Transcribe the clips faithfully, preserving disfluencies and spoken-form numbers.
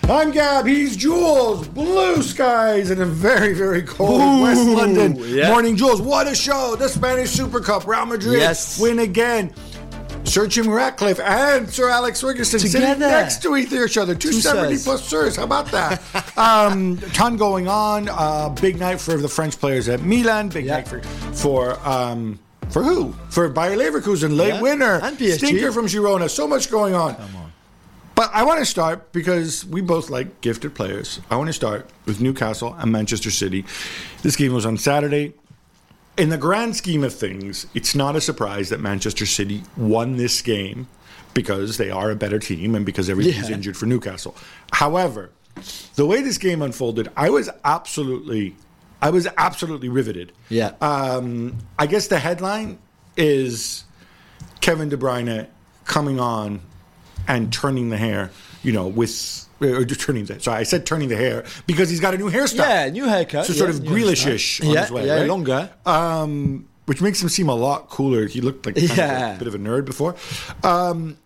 I'm Gab, he's Jules. Blue skies in a very, very cold Ooh, West London yeah. morning. Jules, what a show. The Spanish Super Cup, Real Madrid yes. win again. Sir Jim Ratcliffe and Sir Alex Ferguson Together. sitting next to each other. two seventy plus sirs. How about that? um, ton going on. Uh, big night for the French players at Milan. Big yeah. night for... for um, For who? For Bayer Leverkusen, late yeah. winner. And P S G. Stinker from Girona. So much going on. Come on. But I want to start, because we both like gifted players, I want to start with Newcastle and Manchester City. This game was on Saturday. In the grand scheme of things, it's not a surprise that Manchester City won this game because they are a better team and because everybody's yeah. injured for Newcastle. However, the way this game unfolded, I was absolutely... I was absolutely riveted. Yeah. Um, I guess the headline is Kevin De Bruyne coming on and turning the hair, you know, with... Or turning the, sorry, I said turning the hair because he's got a new hairstyle. Yeah, new haircut. So yeah, sort of new Grealish-ish on yeah, his way, yeah, right? longer. Um, which makes him seem a lot cooler. He looked like kind yeah. of a bit of a nerd before. Um,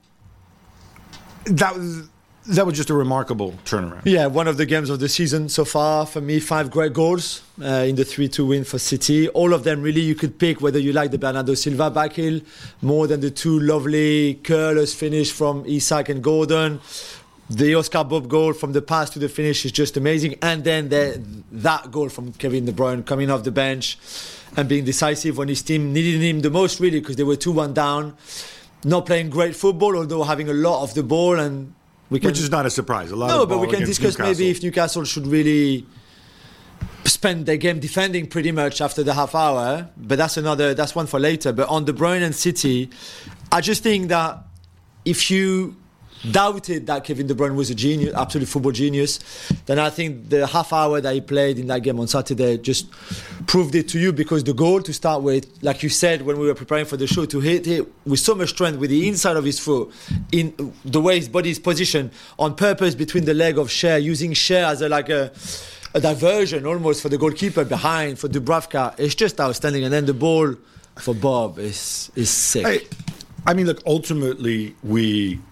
that was... That was just a remarkable turnaround. Yeah, one of the games of the season so far for me. Five great goals uh, in the three two win for City. All of them really you could pick whether you like the Bernardo Silva back heel more than the two lovely curlers finish from Isak and Gordon. The Oscar Bob goal from the pass to the finish is just amazing. And then the, that goal from Kevin De Bruyne coming off the bench and being decisive when his team needed him the most, really, because they were two one down. Not playing great football, although having a lot of the ball. and we can, Which is not a surprise. A lot no, of but ball we can against discuss Newcastle. maybe if Newcastle should really spend their game defending pretty much after the half hour. But that's another, that's one for later. But on De Bruyne and City, I just think that if you doubted that Kevin De Bruyne was a genius, absolute football genius, then I think the half hour that he played in that game on Saturday just proved it to you, because the goal to start with, like you said when we were preparing for the show, to hit it with so much strength with the inside of his foot, in the way his body is positioned on purpose between the leg of Cher, using Cher as a like a a diversion almost for the goalkeeper behind, for Dubravka. It's just outstanding. And then the ball for Bob is is sick. Hey, I mean, look, ultimately, we...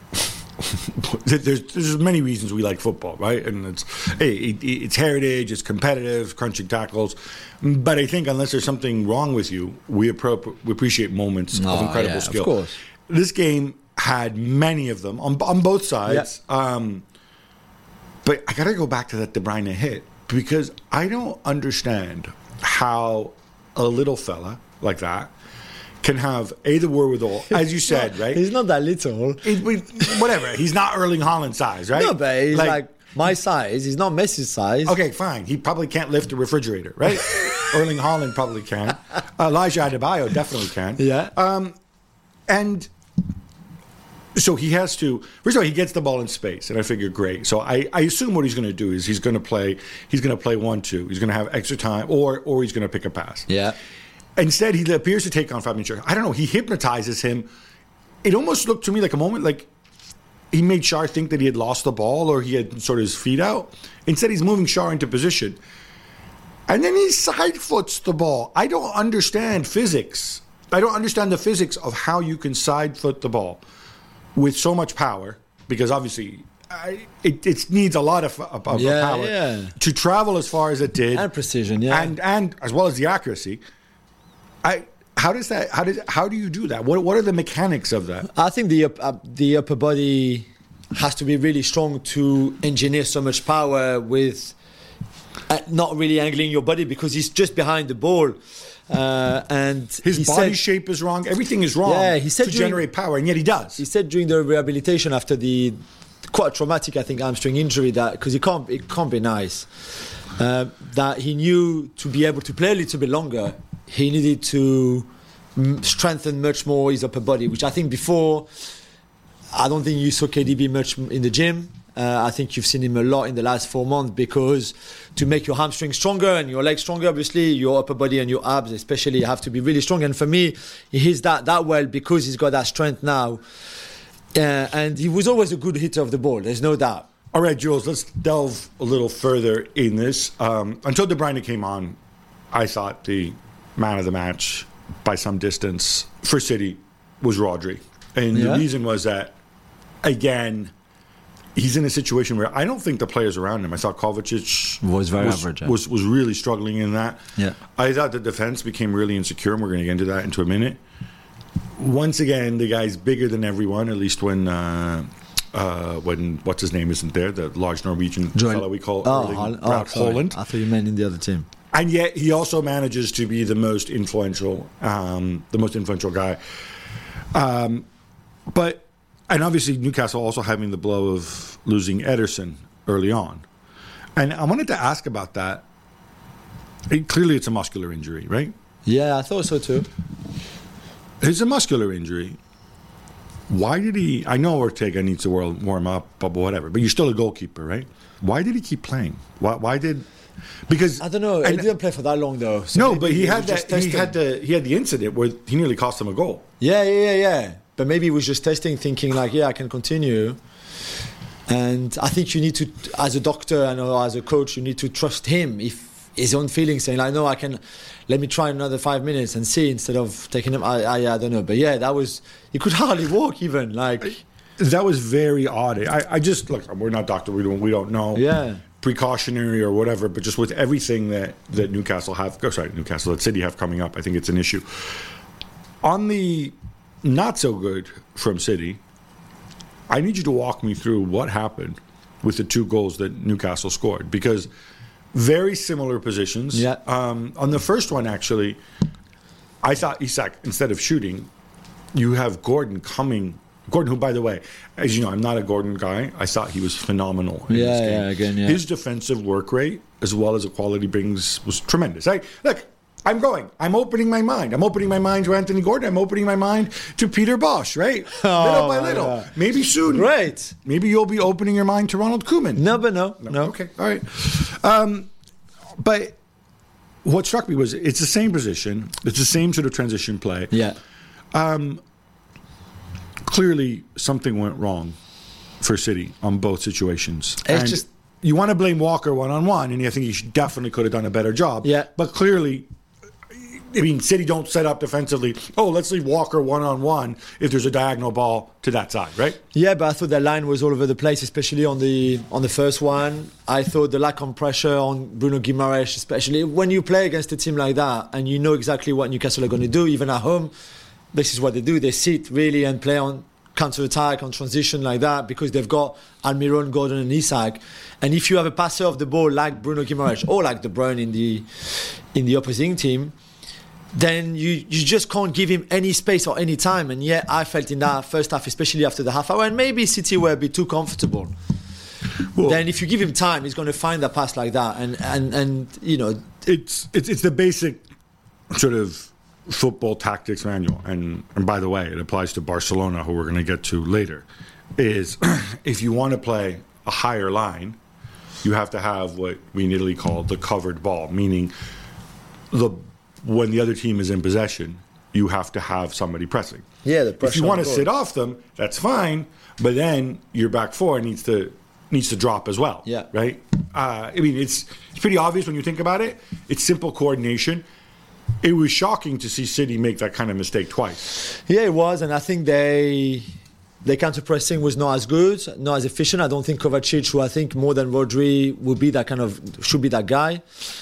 there's, there's many reasons we like football, right? And it's hey, it, it's heritage, it's competitive, crunching tackles. But I think unless there's something wrong with you, we, appro- we appreciate moments Oh, of incredible yeah, skill. of course. This game had many of them on, on both sides. Yeah. Um, but I got to go back to that De Bruyne hit, because I don't understand how a little fella like that can have a the wherewithal, as you said, right? He's not that little. It, we, whatever. He's not Erling Haaland size, right? No, but he's like, my size. He's not Messi's size. Okay, fine. He probably can't lift a refrigerator, right? Erling Haaland probably can. Elijah Adebayo definitely can. Yeah. Um, and so he has to. First of all, he gets the ball in space, and I figure, great. So I, I assume what he's going to do is he's going to play. He's going to play one two. He's going to have extra time, or or he's going to pick a pass. Yeah. Instead, he appears to take on Fabian Schär. I don't know. He hypnotizes him. It almost looked to me like a moment like he made Schär think that he had lost the ball or he had sort of his feet out. Instead, he's moving Schär into position. And then he side foots the ball. I don't understand physics. I don't understand the physics of how you can side foot the ball with so much power, because obviously I, it, it needs a lot of, of, of Yeah, power yeah. to travel as far as it did. And precision, yeah. And, and as well as the accuracy. I how does that how does how do you do that? What what are the mechanics of that? I think the up, uh, the upper body has to be really strong to engineer so much power with uh, not really angling your body, because he's just behind the ball, uh, and His he body said, shape is wrong. Everything is wrong. Yeah, he said to during- generate power, and yet he does. He said during the rehabilitation after the quite traumatic, I think, hamstring injury, that because it can't it can't be nice, uh, that he knew to be able to play a little bit longer, he needed to m- strengthen much more his upper body, which I think before, I don't think you saw K D B much in the gym. Uh, I think you've seen him a lot in the last four months, because to make your hamstring stronger and your legs stronger, obviously, your upper body and your abs especially have to be really strong. And for me, he hits that, that well because he's got that strength now. Uh, and he was always a good hitter of the ball, there's no doubt. All right, Jules, let's delve a little further in this. Um, until De Bruyne came on, I thought the man of the match by some distance for City was Rodri. And Yeah. the reason was that, again, he's in a situation where I don't think the players around him. I thought Kovacic Was very was, average, yeah. was was really struggling in that. Yeah. I thought the defense became really insecure, and we're going to get into that into a minute. Once again, the guy's bigger than everyone. At least when uh, uh, when what's his name isn't there, the large Norwegian Joel- fellow we call Oh, Erling Hol- oh, Braut sorry. Haaland. I thought you meant in the other team. And yet he also manages to be the most influential, um, the most influential guy. Um, but and obviously Newcastle also having the blow of losing Ederson early on. And I wanted to ask about that. It, clearly, it's a muscular injury, right? Yeah, I thought so too. It's a muscular injury. Why did he? I know Ortega needs to warm warm up, but whatever. But you're still a goalkeeper, right? Why did he keep playing? Why? Why did? Because I don't know. He and- didn't play for that long though. So no, maybe but he was had just that. He testing. had the. He had the incident where he nearly cost him a goal. Yeah, yeah, yeah, yeah. But maybe he was just testing, thinking like, yeah, I can continue. And I think you need to, as a doctor and or as a coach, you need to trust him if his own feelings, saying like, no, I can. Let me try another five minutes and see instead of taking him. I, I, I don't know, but yeah, that was. He could hardly walk even. Like That was very odd. I, I just look. We're not doctor. We don't. We don't know. Yeah. Precautionary or whatever. But just with everything that that Newcastle have. Oh, sorry, Newcastle. That City have coming up. I think it's an issue. On the not so good from City, I need you to walk me through what happened with the two goals that Newcastle scored, because very similar positions. Yeah. Um, on the first one, actually, I thought Isak, instead of shooting, you have Gordon coming. Gordon, who, by the way, as you know, I'm not a Gordon guy. I thought he was phenomenal in Yeah, this game. yeah, again, yeah. His defensive work rate, as well as the quality brings, was tremendous. I, look, I'm going. I'm opening my mind. I'm opening my mind to Anthony Gordon. I'm opening my mind to Peter Bosch, right? Oh, little by my little. God. Maybe soon. Great. Maybe you'll be opening your mind to Ronald Koeman. No, but no, no. Okay, all right. Um, but what struck me was it's the same position. It's the same sort of transition play. Yeah. Clearly, something went wrong for City on both situations. It's And just- you want to blame Walker one-on-one, and I think he should definitely could have done a better job. Yeah. But clearly, I mean, City don't set up defensively, oh, let's leave Walker one-on-one if there's a diagonal ball to that side, right? Yeah, but I thought the line was all over the place, especially on the on the first one. I thought the lack of pressure on Bruno Guimaraes, especially when you play against a team like that and you know exactly what Newcastle are going to do, even at home. This is what they do. They sit really and play on counter-attack, on transition like that, because they've got Almiron, Gordon and Isak. And if you have a passer of the ball like Bruno Guimaraes or like De Bruyne in the in the opposing team, then you, you just can't give him any space or any time. And yet I felt in that first half, especially after the half hour, and maybe City were a bit too comfortable. Well, Then if you give him time, he's going to find a pass like that. And, and, and you know, it's it's it's the basic sort of football tactics manual, and and by the way, it applies to Barcelona, who we're going to get to later. Is if you want to play a higher line, you have to have what we in Italy call the covered ball, meaning the when the other team is in possession, you have to have somebody pressing. Yeah, the If pressure you on want to the goal. sit off them, that's fine, but then your back four needs to needs to drop as well. Yeah. Right. Uh, I mean, it's it's pretty obvious when you think about it. It's simple coordination. It was shocking to see City make that kind of mistake twice. yeah, it was. And I think they their counter-pressing was not as good, not as efficient. I don't think Kovacic, who I think more than Rodri would be that kind of, should be that guy,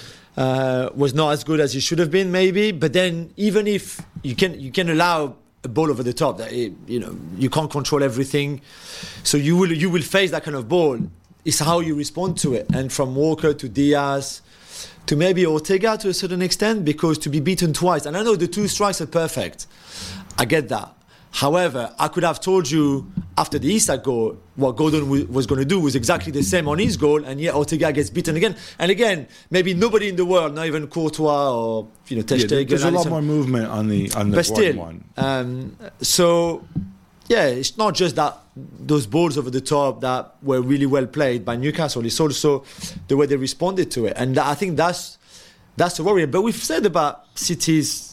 uh, was not as good as he should have been, maybe. But then, even if you can, you can allow a ball over the top, that it, you know, you can't control everything, so you will you will face that kind of ball. It's how you respond to it. And from Walker to Diaz to maybe Ortega to a certain extent, because to be beaten twice, and I know the two strikes are perfect, I get that. However, I could have told you after the Isak goal what Gordon w- was going to do was exactly the same on his goal, and yet Ortega gets beaten again. And again, maybe nobody in the world, not even Courtois or you know Ter Yeah, Stegen, there's a lot Alisson, more movement on the on the but Gordon still, one. um, so yeah, it's not just that those balls over the top that were really well played by Newcastle. It's also the way they responded to it, and I think that's that's the worry. But we've said about City's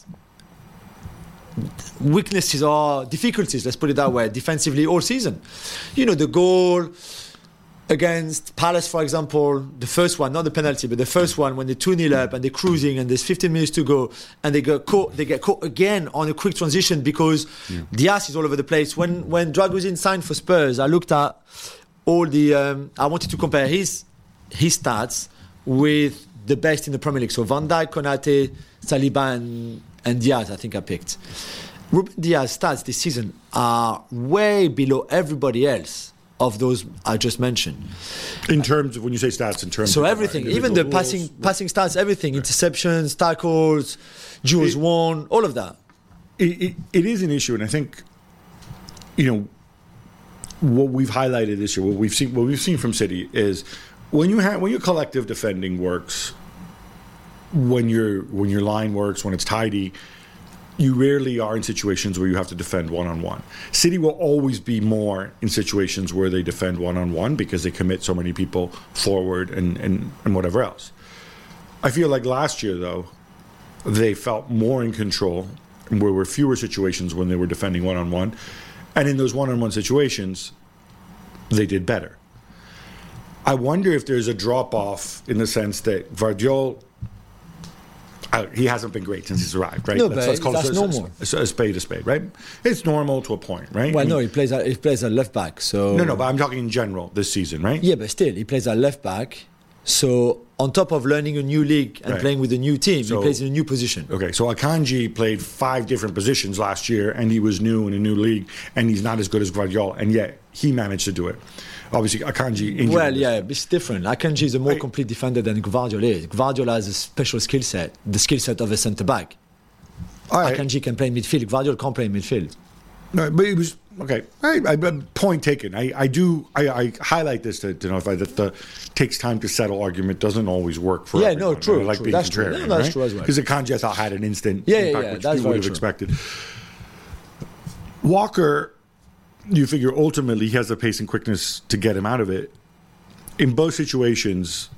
weaknesses or difficulties, let's put it that way, defensively all season. You know, the goal against Palace, for example, the first one, not the penalty, but the first one when they're two nil up and they're cruising and there's fifteen minutes to go and they get caught, they get caught again on a quick transition because yeah. Diaz is all over the place. When when Dragusin signed for Spurs, I looked at all the. Um, I wanted to compare his his stats with the best in the Premier League. So Van Dijk, Konate, Saliba, and, and Diaz. I think I picked. Ruben Diaz stats this season are way below everybody else of those I just mentioned. In terms of when you say stats, in terms so of everything, even the passing rules, passing stats, everything, right. Interceptions, tackles, duels it, won, all of that. It, it, it is an issue, and I think, you know, what we've highlighted this year, what we've seen, what we've seen from City is when you have when your collective defending works, when your when your line works, when it's tidy. You rarely are in situations where you have to defend one-on-one. City will always be more in situations where they defend one-on-one because they commit so many people forward and, and, and whatever else. I feel like last year, though, they felt more in control and there were fewer situations when they were defending one-on-one. And in those one-on-one situations, they did better. I wonder if there's a drop-off in the sense that Gvardiol... Uh, he hasn't been great since he's arrived, right? No, let's, but let's call that's it a, normal. A, a, a spade a spade, right? It's normal to a point, right? Well, I mean, no, he plays at, he plays at left back. So no, no, but I'm talking in general this season, right? Yeah, but still, he plays at left back. So on top of learning a new league and right. playing with a new team, so, he plays in a new position. Okay, so Akanji played five different positions last year, and he was new in a new league, and he's not as good as Gvardiol, and yet he managed to do it. Obviously, Akanji injured. Well, yeah, it's different. Akanji is a more I, complete defender than Gvardiol is. Gvardiol has a special skill set, the skill set of a centre back. Right. Akanji can play in midfield. Gvardiol can't play in midfield. No, but it was okay. I, I, point taken. I, I do. I, I highlight this to, to notify that the takes time to settle argument doesn't always work for. Yeah, everyone. no, true. I like true. being That's contrarian, true. No, that's right? true as well. Because Akanji, I thought, had an instant yeah, impact, yeah, yeah, which that's you would have true. expected. Walker, you figure ultimately he has the pace and quickness to get him out of it. In both situations,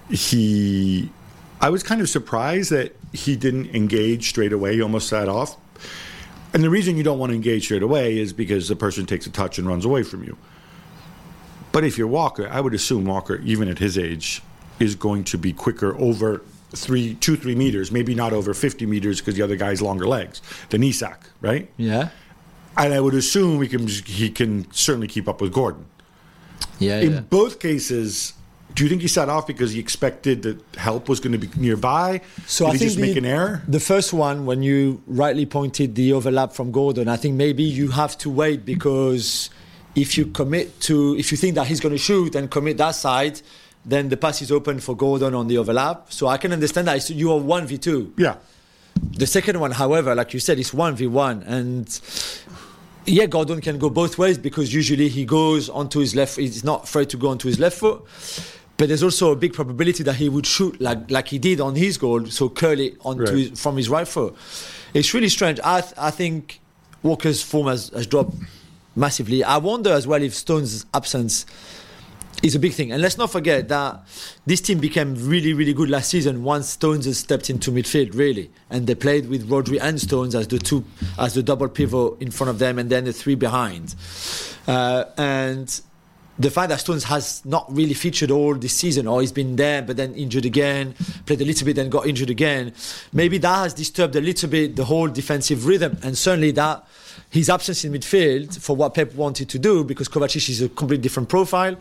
he. I was kind of surprised that he didn't engage straight away. He almost sat off. And the reason you don't want to engage straight away is because the person takes a touch and runs away from you. But if you're Walker, I would assume Walker, even at his age, is going to be quicker over three, two, three meters, maybe not over fifty meters because the other guy's longer legs than Isak, right? Yeah. And I would assume he can he can certainly keep up with Gordon. Yeah. In yeah. both cases, do you think he sat off because he expected that help was going to be nearby? So Did I he think just the, make an error? The first one, when you rightly pointed the overlap from Gordon, I think maybe you have to wait because if you commit to, if you think that he's going to shoot and commit that side, then the pass is open for Gordon on the overlap. So I can understand that you are one v two. Yeah. The second one, however, like you said, is one v one. And yeah, Gordon can go both ways because usually he goes onto his left, he's not afraid to go onto his left foot. But there's also a big probability that he would shoot like like he did on his goal, so curly onto right. his, from his right foot. It's really strange. I th- I think Walker's form has, has dropped massively. I wonder as well if Stones' absence is a big thing. And let's not forget that this team became really, really good last season once Stones has stepped into midfield, really. And they played with Rodri and Stones as the two, as the double pivot in front of them and then the three behind. Uh, and the fact that Stones has not really featured all this season, or he's been there but then injured again, played a little bit and got injured again, maybe that has disturbed a little bit the whole defensive rhythm. And certainly that his absence in midfield for what Pep wanted to do, because Kovacic is a completely different profile,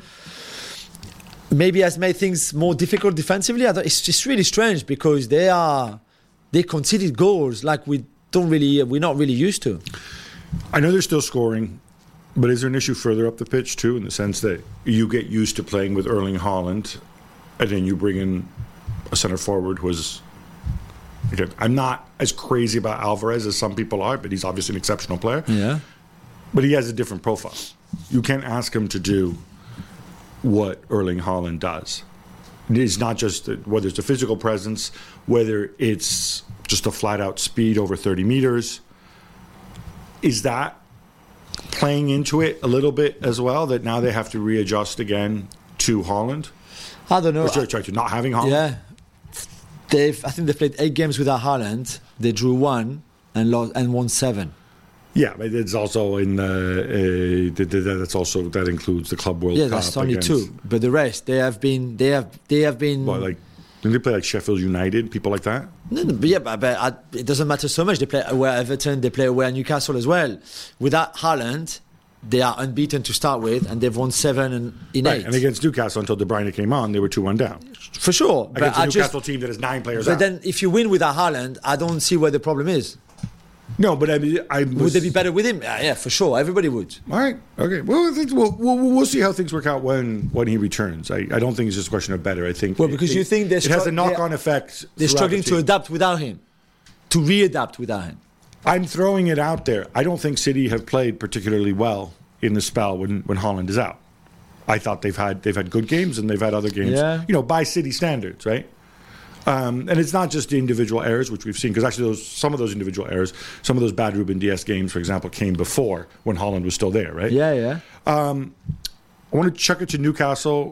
maybe has made things more difficult defensively. It's just really strange because they are they conceded goals like we don't really we're not really used to. I know they're still scoring. But is there an issue further up the pitch, too, in the sense that you get used to playing with Erling Haaland and then you bring in a centre forward who is... Okay, I'm not as crazy about Alvarez as some people are, but he's obviously an exceptional player. Yeah. But he has a different profile. You can't ask him to do what Erling Haaland does. It's not just whether it's a physical presence, whether it's just a flat-out speed over thirty meters. Is that playing into it a little bit as well, that now they have to readjust again to Haaland? I don't know. Or sorry, sorry, to not having Haaland? Yeah. They've, I think they played eight games without Haaland. They drew one and lost and won seven. Yeah, but it's also in. Uh, uh, that's also that includes the Club World yeah, Cup. Yeah, that's only against, two. But the rest, they have been. They have. They have been. Well, like, didn't they play like Sheffield United, people like that? No, no, but yeah, but, but I, it doesn't matter so much. They play away at Everton. They play away at Newcastle as well. Without Haaland, they are unbeaten to start with, and they've won seven and in Right, eight. and against Newcastle, until De Bruyne came on, they were two one down. For sure. Against a I Newcastle just, team that has nine players but out. then if you win without Haaland, I don't see where the problem is. No, but I mean, I was, Would they be better with him? Yeah, yeah, for sure. Everybody would. All right. Okay. Well, I think we'll, we'll, we'll see how things work out when, when he returns. I, I don't think it's just a question of better. I think. Well, because it, you think they're it has a stru- knock-on they're- effect. They're throughout struggling the to team. adapt without him, to readapt without him. I'm throwing it out there. I don't think City have played particularly well in the spell when, when Holland is out. I thought they've had they've had good games and they've had other games, Yeah. you know, by City standards, right? Um, and it's not just the individual errors, which we've seen, because actually those some of those individual errors, some of those bad Ruben Diaz games, for example, came before when Holland was still there, right? Yeah, yeah. I want to chuck it to Newcastle.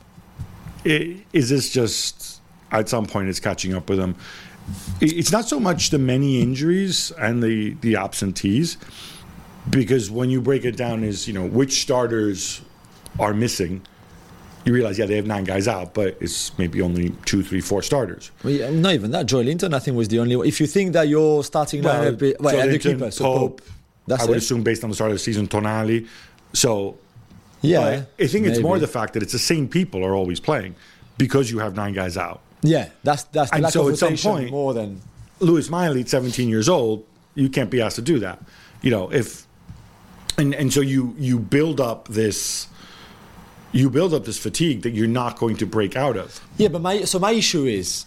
I- Is this just at some point it's catching up with them? I- It's not so much the many injuries and the, the absentees, because when you break it down is, you know, which starters are missing, you realize, yeah, they have nine guys out, but it's maybe only two, three, four starters. Well, yeah, not even that. Joy Linton, I think, was the only one. If you think that your starting Well, lineup, well, and the Joelinton, keeper, so Pope, Pope, that's I would it. assume based on the start of the season, Tonali. So Yeah, but I think it's more maybe. the fact that it's the same people are always playing because you have nine guys out. Yeah, that's that's the And lack so of at some rotation point- more than. Louis Miley, at seventeen years old, you can't be asked to do that. You know, if and and so you you build up this you build up this fatigue that you're not going to break out of. Yeah, but my so my issue is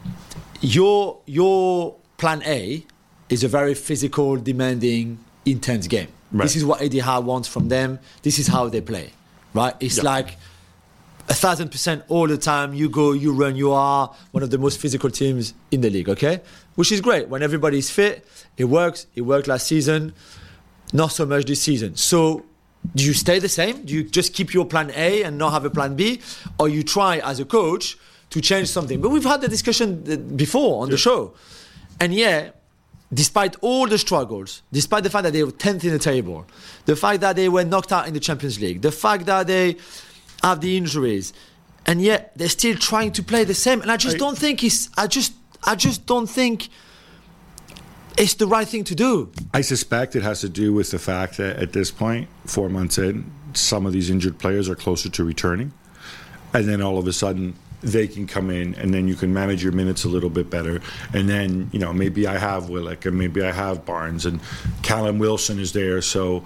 your your plan A is a very physical, demanding, intense game. Right. This is what Eddie Howe wants from them. This is how they play, right? It's Yeah. like a thousand percent all the time. You go, you run. You are one of the most physical teams in the league. Okay, which is great when everybody's fit. It works. It worked last season. Not so much this season. So. Do you stay the same? Do you just keep your plan A and not have a plan B? Or you try as a coach to change something? But we've had the discussion uh, before on the show. And yeah, despite all the struggles, despite the fact that they were tenth in the table, the fact that they were knocked out in the Champions League, the fact that they have the injuries, and yet they're still trying to play the same. And I just I- don't think it's, I just, I just don't think it's the right thing to do. I suspect it has to do with the fact that at this point, four months in, some of these injured players are closer to returning. And then all of a sudden, they can come in and then you can manage your minutes a little bit better. And then, you know, maybe I have Willock and maybe I have Barnes and Callum Wilson is there. So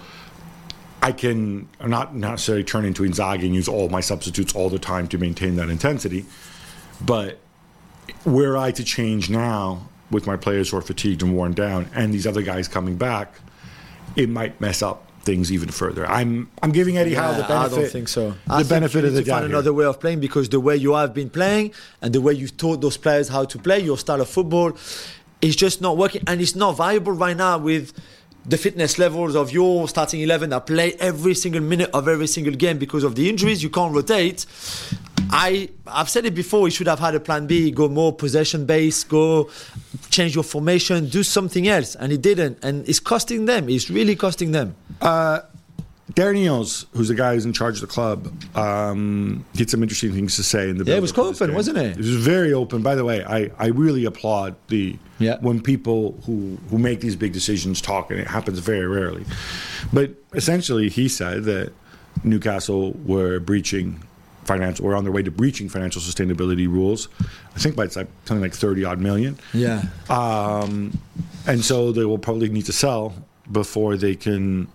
I can not necessarily turn into Inzaghi and use all my substitutes all the time to maintain that intensity. But were I to change now with my players who are fatigued and worn down and these other guys coming back, it might mess up things even further. I'm I'm giving Eddie Howe the Yeah, benefit. I don't think so. The I think benefit you of need the to find doubt. another here. way of playing, because the way you have been playing and the way you've taught those players how to play, your style of football, is just not working, and it's not viable right now with the fitness levels of your starting eleven that play every single minute of every single game because of the injuries. You can't rotate. I, I've said it before, you should have had a plan B, go more possession based, go change your formation, do something else. And he didn't. And it's costing them. It's really costing them. Darren Eales, who's the guy who's in charge of the club, um, he had some interesting things to say in the. Yeah, it was build-up to this open, game. wasn't it? It was very open. By the way, I, I really applaud the Yeah. when people who who make these big decisions talk, and it happens very rarely. But essentially, he said that Newcastle were breaching financial, were on their way to breaching financial sustainability rules. I think by it's like something like thirty odd million. Yeah. Um, and so they will probably need to sell before they can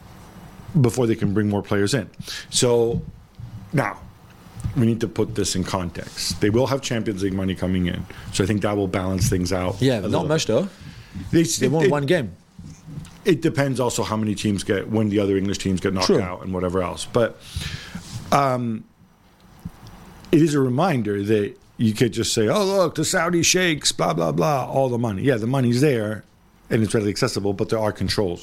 before they can bring more players in. So now we need to put this in context. They will have Champions League money coming in, so I think that will balance things out. Yeah, a not little much though. They, They it- won it- one game. It depends also how many teams get when the other English teams get knocked True. out and whatever else. But um, it is a reminder that you could just say, "Oh, look, the Saudi sheikhs, blah blah blah, all the money." Yeah, the money's there, and it's readily accessible, but there are controls.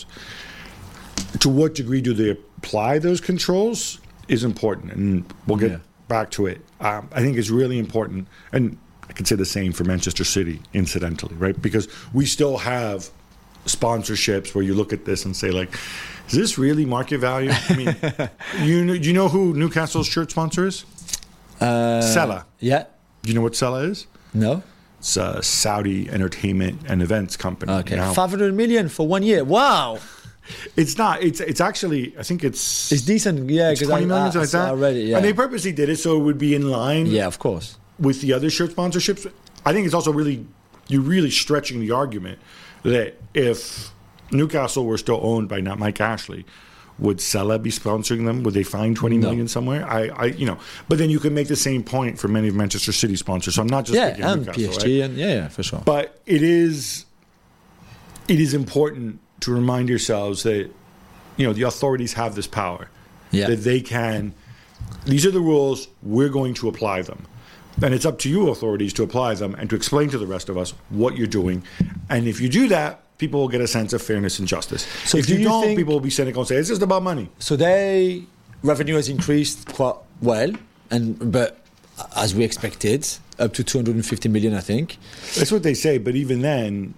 To what degree do they apply those controls is important, and we'll get Yeah. back to it. Um, I think it's really important, and I could say the same for Manchester City, incidentally, right? Because we still have sponsorships where you look at this and say, like, is this really market value? I mean, you know, do you know who Newcastle's shirt sponsor is? Uh, Sella. Yeah. Do you know what Sella is? No. It's a Saudi entertainment and events company. Okay. Now, five hundred million for one year. Wow. It's not. It's it's actually. I think it's It's decent, yeah. it's 'cause twenty I, million, I, something like that. I read it, yeah. And they purposely did it so it would be in line yeah, of course. with the other shirt sponsorships. I think it's also really you're really stretching the argument that if Newcastle were still owned by not Mike Ashley, would Salah be sponsoring them? Would they find twenty No. million somewhere? I, I, you know, but then you could make the same point for many of Manchester City sponsors. So I'm not just Yeah, picking and Newcastle, P S G, right? and yeah, yeah, for sure. But it is, it is important to remind yourselves that, you know, the authorities have this power. Yeah. That they can, these are the rules, we're going to apply them. And it's up to you, authorities, to apply them and to explain to the rest of us what you're doing. And if you do that, people will get a sense of fairness and justice. So if do you, you don't, think- people will be cynical and say, it's just about money. So their revenue has increased quite well, and but as we expected, up to two hundred fifty million, I think. That's what they say, but even then,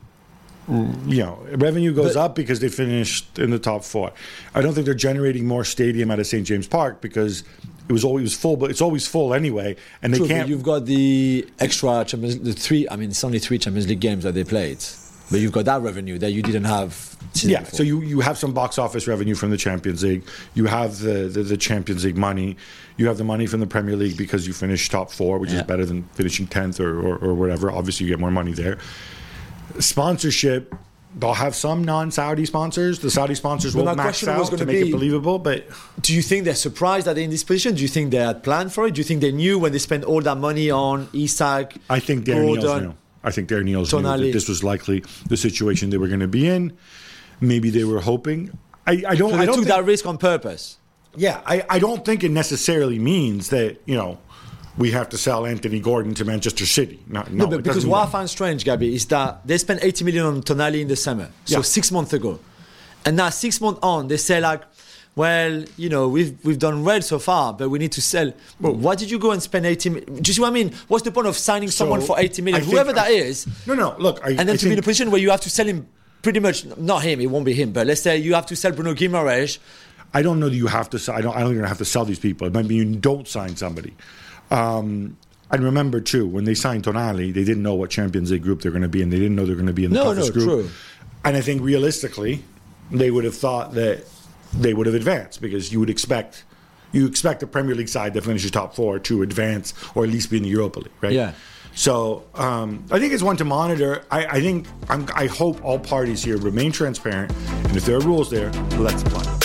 you know, revenue goes But- up because they finished in the top four. I don't think they're generating more stadium out of Saint James Park because it was always full, but it's always full anyway, and they True, but can't. you've got the extra Champions, the three. I mean, it's only three Champions League games that they played, but you've got that revenue that you didn't have. season Yeah, before. so you, you have some box office revenue from the Champions League. You have the, the, the Champions League money. You have the money from the Premier League because you finished top four, which Yeah. is better than finishing tenth or, or, or whatever. Obviously, you get more money there. Sponsorship, they'll have some non-Saudi sponsors. The Saudi sponsors But won't my max question was out to gonna make be- it believable, but Do you think they're surprised that they're in this position? Do you think they had planned for it? Do you think they knew when they spent all that money on Isak? I think Darren Neals Gordon? knew. I think Darren Neals knew Tonali. that this was likely the situation they were going to be in. Maybe they were hoping. I, I don't. So I they don't took think, that risk on purpose. Yeah, I, I don't think it necessarily means that, you know, we have to sell Anthony Gordon to Manchester City. No, no, No, but it because doesn't what I mean find strange, Gabby, is that they spent eighty million on Tonali in the summer, so Yeah. six months ago, and now six months on, they say like, well, you know, we've we've done well so far, but we need to sell. Well, why did you go and spend eighty? mi- Do you see what I mean? What's the point of signing someone for eighty million, I think- whoever that I- is, No, no, look. I, and then I to be in a think- position where you have to sell him pretty much, not him, it won't be him, but let's say you have to sell Bruno Guimaraes. I don't know that you have to. I don't. I don't think you're gonna have to sell these people. It might be you don't sign somebody. Um, I remember too when they signed Tonali, they didn't know what Champions League group they're going to be in. They didn't know they're going to be in the No, toughest no, group. true. And I think realistically, they would have thought that they would have advanced because you would expect you expect the Premier League side that finishes top four to advance or at least be in the Europa League, right? Yeah. So um, I think it's one to monitor. I, I think I'm, I hope all parties here remain transparent, and if there are rules there, let's apply them.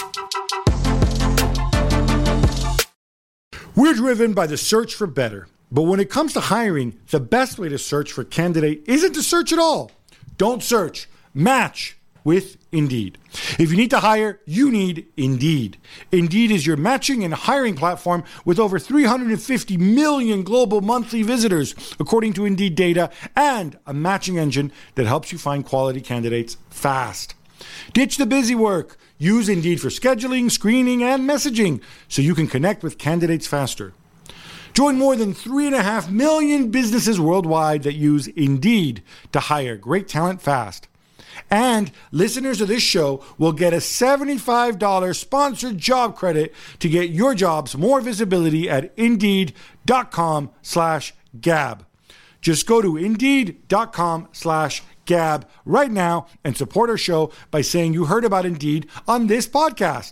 We're driven by the search for better, but when it comes to hiring, the best way to search for a candidate isn't to search at all. Don't search. Match with Indeed. If you need to hire, you need Indeed. Indeed is your matching and hiring platform with over three hundred fifty million global monthly visitors, according to Indeed data, and a matching engine that helps you find quality candidates fast. Ditch the busy work. Use Indeed for scheduling, screening, and messaging so you can connect with candidates faster. Join more than three and a half million businesses worldwide that use Indeed to hire great talent fast. And listeners of this show will get a seventy-five dollars sponsored job credit to get your jobs more visibility at Indeed.com slash Gab. Just go to Indeed.com slash Gab right now and support our show by saying you heard about Indeed on this podcast.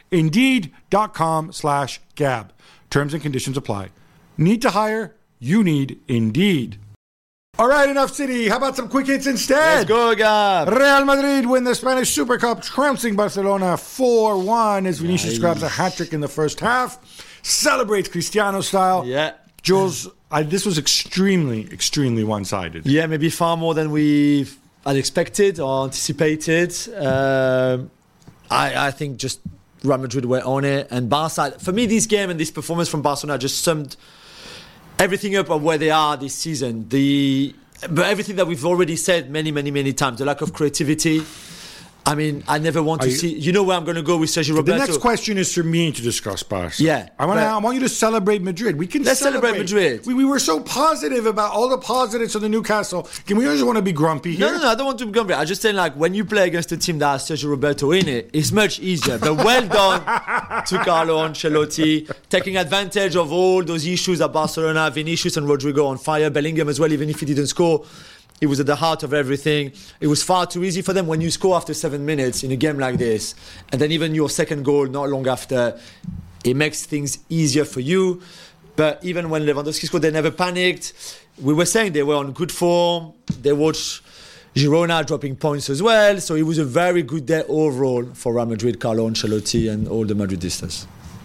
Indeed.com slash Gab. Terms and conditions apply. Need to hire? You need Indeed. All right, enough City. How about some quick hits instead? Let's go, Gab. Real Madrid win the Spanish Super Cup, trouncing Barcelona four one as Vinicius Nice. grabs a hat-trick in the first half. Celebrates Cristiano style. Yeah. Jules, I, this was extremely, extremely one-sided. Yeah, maybe far more than we had expected or anticipated. Um, I, I think just Real Madrid were on it, and Barca. For me, this game and this performance from Barcelona just summed everything up of where they are this season. The but everything that we've already said many, many, many times. The lack of creativity. I mean, I never want to Are you- see. You know where I'm going to go with Sergio The Roberto. next question is for me to discuss Barca. Yeah, I want to. but- I want you to celebrate Madrid. We can Let's celebrate Madrid. We, we were so positive about all the positives of the Newcastle. Can we just want to be grumpy here? No, no, no, I don't want to be grumpy. I just saying, like, when you play against a team that has Sergio Roberto in it, it's much easier. But well done to Carlo Ancelotti, taking advantage of all those issues at Barcelona, Vinicius and Rodrigo on fire, Bellingham as well, even if he didn't score. It was at the heart of everything. It was far too easy for them when you score after seven minutes in a game like this. And then even your second goal not long after, it makes things easier for you. But even when Lewandowski scored, they never panicked. We were saying they were on good form. They watched Girona dropping points as well. So it was a very good day overall for Real Madrid, Carlo Ancelotti and all the Madridistas.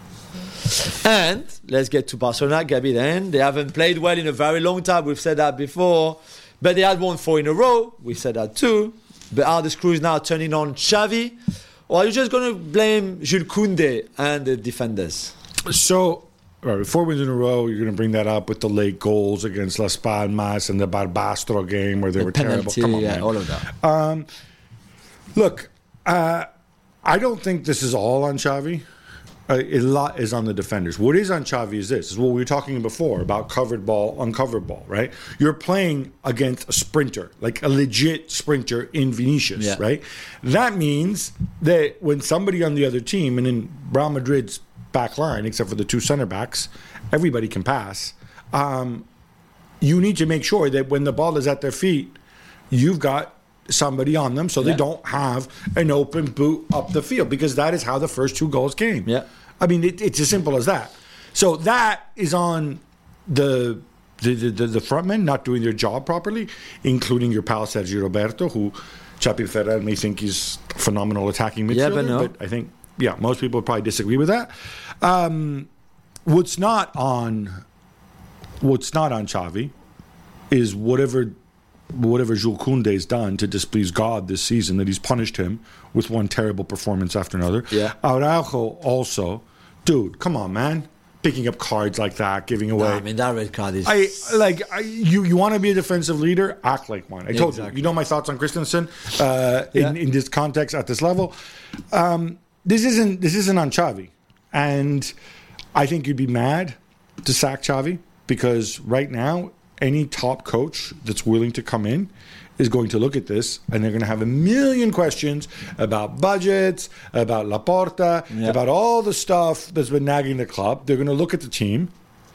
And let's get to Barcelona, Gabi, then. They haven't played well in a very long time. We've said that before. But they had won four in a row. We said that too. But are the screws now turning on Xavi? Or are you just going to blame Jules Koundé and the defenders? So, all right, four wins in a row, you're going to bring that up with the late goals against Las Palmas and the Barbastro game where they the were penalty, terrible. Come on, yeah, man. all of that. Um, look, uh, I don't think this is all on Xavi. Uh, a lot is on the defenders. What is on Xavi is this, is what we were talking before about covered ball, uncovered ball, right? You're playing against a sprinter, like a legit sprinter in Vinicius, Yeah. right? That means that when somebody on the other team, and in Real Madrid's back line, except for the two center backs, everybody can pass. Um, you need to make sure that when the ball is at their feet, you've got somebody on them so Yeah. they don't have an open boot up the field, because that is how the first two goals came. Yeah. I mean, it, it's as simple as that. So that is on the the, the the front men not doing their job properly, including your pal Sergio Roberto, who Chapi Ferrer may think he's a phenomenal attacking midfielder, Yeah, but no. I think, yeah, most people would probably disagree with that. Um, what's not on what's not on Xavi is whatever whatever Jules Koundé's done to displease God this season, that he's punished him with one terrible performance after another. Yeah. Araujo also, dude, come on, man, picking up cards like that, giving away. Nah, I mean, that red card is... I like I, you. You want to be a defensive leader? Act like one. I told Exactly. you. You know my thoughts on Christensen uh, in Yeah. in this context at this level. Um, this isn't this isn't on Xavi, and I think you'd be mad to sack Xavi, because right now any top coach that's willing to come in is going to look at this and they're going to have a million questions about budgets, about Laporta, Yeah. about all the stuff that's been nagging the club. They're going to look at the team.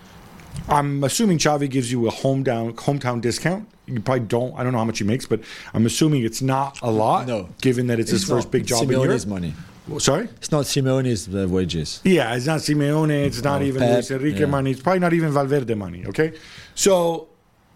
I'm assuming Xavi gives you a hometown hometown discount. You probably don't. I don't know how much he makes, but I'm assuming it's not a lot, No. given that it's, his It's first not big job in Europe. Simeone's money. Well, sorry? It's not Simeone's uh, wages. Yeah, it's not Simeone. It's not Oh, even Pep, Luis Enrique yeah. money. It's probably not even Valverde money, okay? So,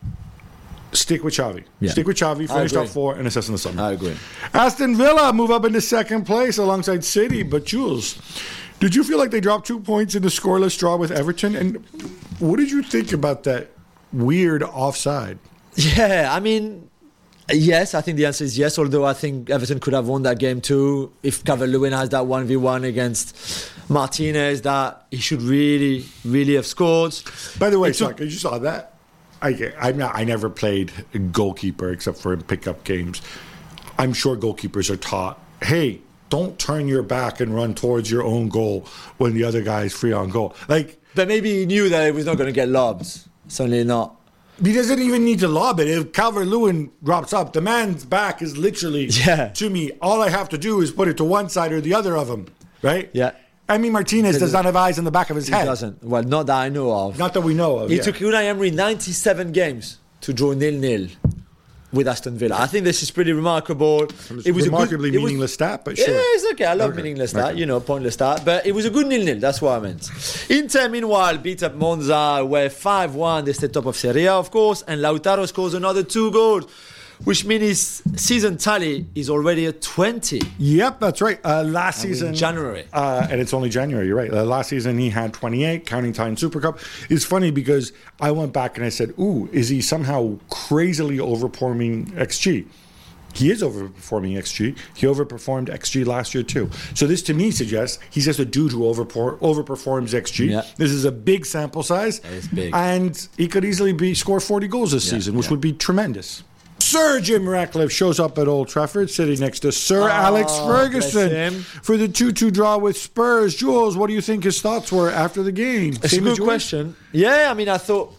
stick with Xavi. Yeah. Stick with Xavi. I Finish top agree. four and assess in the summer. I agree. Aston Villa move up into second place alongside City. But Jules, did you feel like they dropped two points in the scoreless draw with Everton? And what did you think about that weird offside? Yeah, I mean, yes, I think the answer is yes, although I think Everton could have won that game too. If Calvert-Lewin has that one v one against Martinez, that he should really, really have scored. By the way, It took- Chuck, you saw that? I, I'm not, I never played goalkeeper except for in pickup games. I'm sure goalkeepers are taught, hey, don't turn your back and run towards your own goal when the other guy is free on goal. Like, But maybe he knew that he was not going to get lobs. Certainly not. he doesn't even need to lob it. If Calvert-Lewin drops up, the man's back is literally Yeah. to me. All I have to do is put it to one side or the other of him, right? Yeah. I mean, Martinez does not have eyes on the back of his He head. doesn't. Well, not that I know of. Not that we know of. It yeah. took Unai Emery ninety-seven games to draw nil-nil with Aston Villa. I think this is pretty remarkable. It was remarkably a good, it was- meaningless stat, but sure. Yeah, it's okay. I love Okay. meaningless stat, Okay. you know, pointless stat. But it was a good nil-nil. That's what I meant. Inter, meanwhile, beat up Monza, where five one. They stay top of Serie A, of course. And Lautaro scores another two goals, which means his season tally is already at twenty. Yep, that's right. Uh, last And we're in season, January. uh, and it's only January. You're right. Uh, last season he had twenty-eight, counting time Super Cup. It's funny because I went back and I said, "Ooh, is he somehow crazily overperforming X G?" He is overperforming X G. He overperformed X G last year too. So this to me suggests he's just a dude who overper- overperforms X G. Yeah. This is a big sample size, It's big. and he could easily be score forty goals this Yeah, season, which yeah. would be tremendous. Sir Jim Ratcliffe shows up at Old Trafford, sitting next to Sir Alex Ferguson bless him. for the two two draw with Spurs. Jules, what do you think his thoughts were after the game? It's Same a as good yours? question. Yeah, I mean, I thought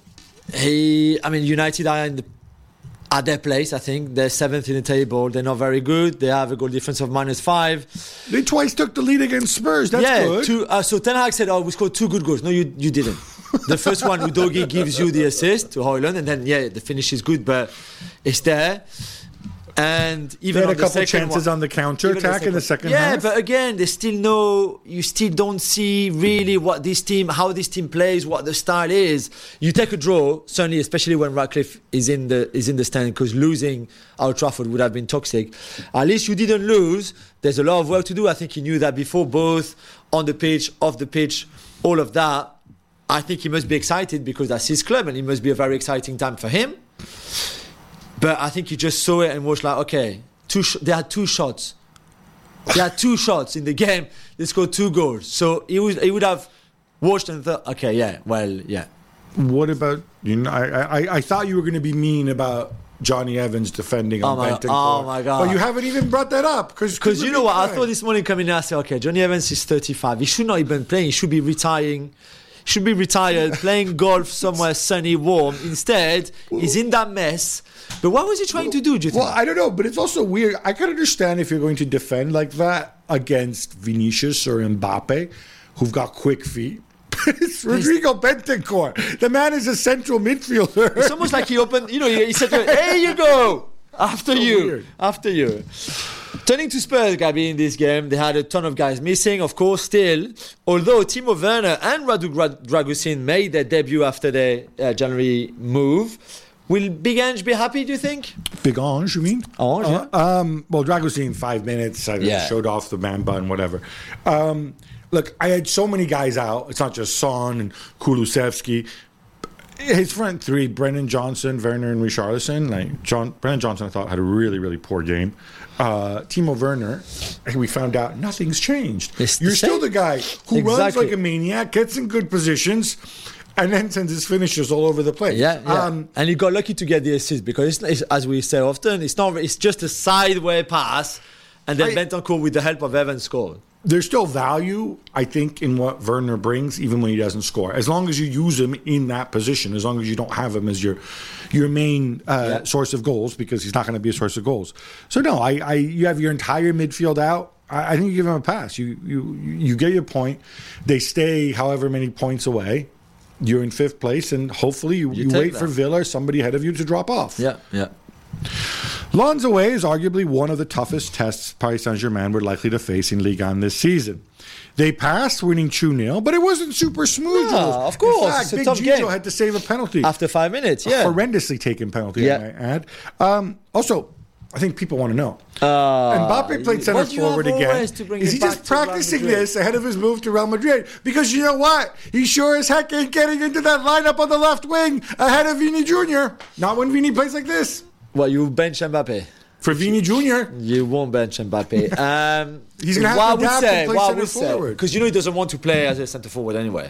he. I mean, United are in the, at their place. I think they're seventh in the table. They're not very good. They have a goal difference of minus five. They twice took the lead against Spurs. That's yeah, good. two, uh, so Ten Hag said, "Oh, we scored two good goals." No, you you didn't. The first one, Udogie gives you the assist to Højlund, and then yeah, the finish is good, but it's there. And even They had on a couple the second chances one, on the counter even attack in the second yeah, half. but again, there's still no. You still don't see really what this team, how this team plays, what the style is. You take a draw, certainly, especially when Ratcliffe is in the is in the stand, because losing Old Trafford would have been toxic. At least you didn't lose. There's a lot of work to do. I think he knew that before, both on the pitch, off the pitch, all of that. I think he must be excited because that's his club, and it must be a very exciting time for him. But I think he just saw it and was like, okay, two sh- they had two shots. They had two shots in the game. They scored two goals. So he would, he would have watched and thought, okay, yeah, well, yeah. What about, you know, I, I, I thought you were going to be mean about Johnny Evans defending on Oh my- Bentancur. oh my God. But you haven't even brought that up. Because Because you know what? I thought this morning coming in, I said, okay, Johnny Evans is thirty-five. He should not even play. He should be retiring. He should be retired, playing golf somewhere sunny, warm. Instead, he's in that mess. But what was he trying to do, do you think? Well, I don't know, but it's also weird. I can understand if you're going to defend like that against Vinicius or Mbappe, who've got quick feet. But it's Rodrigo Bentancur. The man is a central midfielder. It's almost like he opened, you know, he, he said, to her, here you go. After So you. weird. After you. Turning to Spurs, Gabby, in this game, they had a ton of guys missing, of course, still. Although Timo Werner and Radu Gra- Dragusin made their debut after their uh, January move. Will Big Ange be happy, do you think? Big Ange, you mean? Ange, yeah. Uh, um, well, Dragusin, five minutes. I Yeah. showed off the man bun, whatever. Um, look, I had so many guys out. It's not just Son and Kulusevski. His front three, Brennan Johnson, Werner, and Richarlison. Like John, Brennan Johnson, I thought, had a really, really poor game. Uh, Timo Werner, we found out nothing's changed. It's the You're still same. the guy who runs Exactly. like a maniac, gets in good positions, and then sends his finishers all over the place. Yeah, yeah. Um, and he got lucky to get the assist because, it's, it's, as we say often, it's not. It's just a sideway pass, and then I- Bentancur, with the help of Evans, scored. There's still value, I think, in what Werner brings, even when he doesn't score. As long as you use him in that position, as long as you don't have him as your your main uh, Yeah. source of goals, because he's not going to be a source of goals. So no, I, I you have your entire midfield out. I, I think you give him a pass. You you you get your point. They stay however many points away. You're in fifth place, and hopefully you, You you take wait that. for Villa or somebody ahead of you to drop off. Yeah, yeah. Lens away is arguably one of the toughest tests Paris Saint-Germain were likely to face in Ligue one this season. They passed, winning two nil, but it wasn't super smooth. No, Jules. of course, In fact, it's a Big tough Gino game. had to save a penalty. After five minutes, yeah. A horrendously taken penalty, Yeah. I might add. Um, also, I think people want to know. Uh, Mbappe played center what do you forward have again. always to bring Is it he back just to Real practicing Madrid? this ahead of his move to Real Madrid? Because you know what? He sure as heck ain't getting into that lineup on the left wing ahead of Vini Junior Not when Vini plays like this. Well, you bench Mbappe. For Vini Junior, You won't bench Mbappe. Um, He's gonna have what to I would adapt say, and play what I centre would say, forward. because you know he doesn't want to play as a centre forward anyway.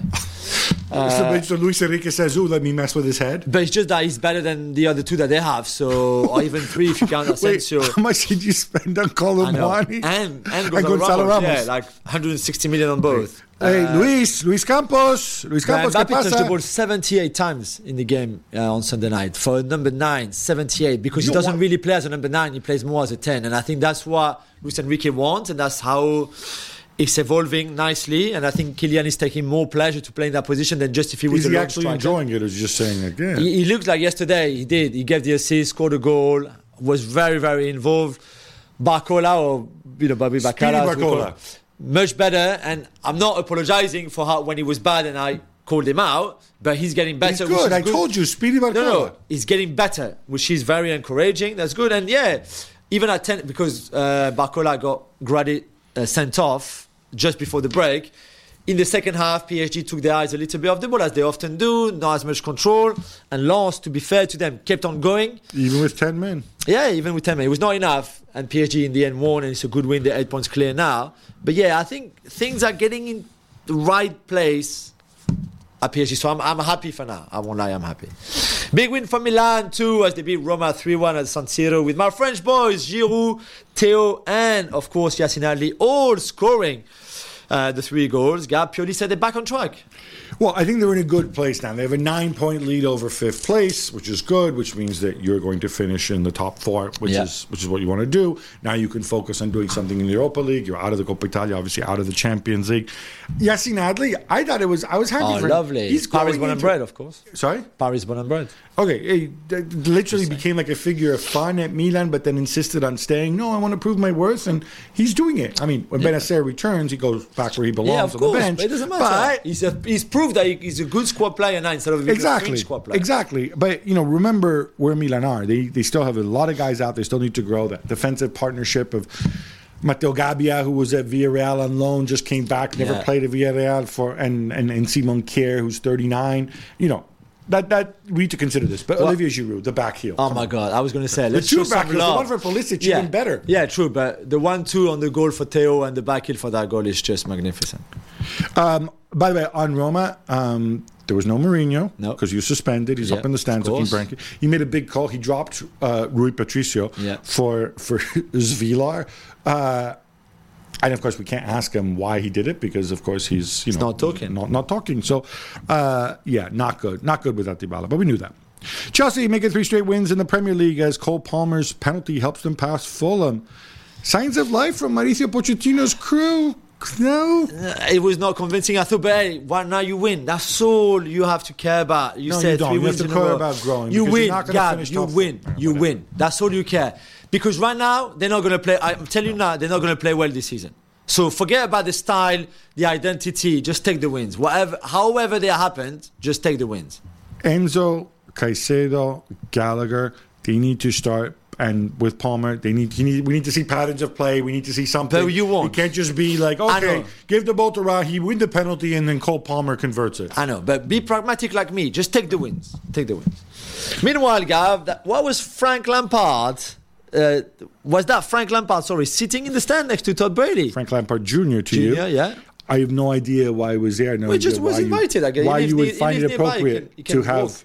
so, so Luis Enrique says, "Ooh, let me mess with his head." But it's just that he's better than the other two that they have. So, or even three if you count Wait, Asensio. how much did you spend on I know. Colomwani? And, and And Gonzalo, Gonzalo Ramos. Ramos. Yeah, like one hundred sixty million on both. Hey, Uh, Luis, Luis Campos, Luis But Campos, ¿qué Mbappe touched the pasa? ball seventy-eight times in the game uh, on Sunday night. For a number nine, seventy-eight. Because You he know doesn't what? really play as a number nine, he plays more as a ten. And I think that's what Luis Enrique wants, and that's how it's evolving nicely. And I think Kylian is taking more pleasure to play in that position than just if he was Is a he lone actually striker. enjoying it, or is he just saying it again? He, he looked like yesterday he did. He gave the assist, scored a goal, was very, very involved. Barcola, or you know, Bobby Speedy Bacala, as we call Barcola. him, much better. And I'm not apologizing for how when he was bad and I called him out, but he's getting better. He's which good. is I told you, Speedy Barcola. No, no, he's getting better, which is very encouraging. That's good. And yeah, even at ten, because uh, Barcola got Grady uh, sent off just before the break. In the second half, P S G took their eyes a little bit off the ball, as they often do, not as much control. And Lens, to be fair to them, kept on going. Even with ten men. Yeah, even with ten men. It was not enough. And P S G in the end won, and it's a good win. They're eight points clear now. But yeah, I think things are getting in the right place at P S G. So I'm, I'm happy for now. I won't lie, I'm happy. Big win for Milan too, as they beat Roma three one at San Siro with my French boys, Giroud, Theo, and of course Yacine Ali, all scoring. uh, the three goals, Gab Pioli said they're back on track. Well, I think they're in a good place now. They have a nine-point lead over fifth place, which is good, which means that you're going to finish in the top four, which Yeah. is which is what you want to do. Now you can focus on doing something in the Europa League. You're out of the Coppa Italia, obviously out of the Champions League. Yacine Adli, I thought it was. I was happy Oh, for him. lovely. He's Paris growing born and into- bred, of course. Sorry. Paris born and bred. Okay, he d- literally became like a figure of fun at Milan, but then insisted on staying. No, I want to prove my worth, and he's doing it. I mean, when Benacer returns, he goes back where he belongs Yeah, of on course. the bench. But it doesn't matter. But he's, a, he's proved that he- he's a good squad player now instead of a exactly, fringe squad player. exactly. But you know, remember where Milan are. They they still have a lot of guys out. They still need to grow. That defensive partnership of Matteo Gabbia, who was at Villarreal on loan, just came back, never Yeah. played at Villarreal for, and and, and Simon Kjaer, who's thirty-nine. You know. That that we need to consider this, but Well- Olivier Giroud, the back heel. Oh come my on. God! I was going to say, let's two show some back heels, the love. one for Pulisic, even better. Yeah, true. But the one-two on the goal for Theo and the back heel for that goal is just magnificent. Um, by the way, on Roma, um, there was no Mourinho No. because he was suspended. He's Yeah, up in the stands of looking course. branky. He made a big call. He dropped uh, Rui Patricio Yeah. for for Zvilar. Uh, and of course, we can't ask him why he did it because, of course, he's you know not talking. not not talking. So, uh, yeah, not good, not good without Dybala. But we knew that. Chelsea making three straight wins in the Premier League as Cole Palmer's penalty helps them pass Fulham. Signs of life from Mauricio Pochettino's crew. No. Uh, It was not convincing. I thought, but hey, why now you win? That's all you have to care about. You No, said you don't. three You have wins to in a care row. about growing, You because you're win, not gonna Gab. finish You top four. win. Right, You whatever. win. That's all you care. Because right now they're not going to play. I'm telling you now, they're not going to play well this season. So forget about the style, the identity. Just take the wins. Whatever, however they happened, just take the wins. Enzo, Caicedo, Gallagher, they need to start. And with Palmer, they need, he need we need to see patterns of play. We need to see something. But you won't. It can't just be like, I okay, know. give the ball to Ra, he win the penalty, and then Cole Palmer converts it. I know, but be pragmatic like me. Just take the wins. Take the wins. Meanwhile, Gav, that, what was Frank Lampard? Uh, was that Frank Lampard? Sorry, sitting in the stand next to Todd Brady. Frank Lampard Junior to you. Junior, yeah. I have no idea why he was there. No Well, he idea just was why you- invited, I guess. He Why lives you would near- he find it lives nearby. He appropriate can- he can to have. walk.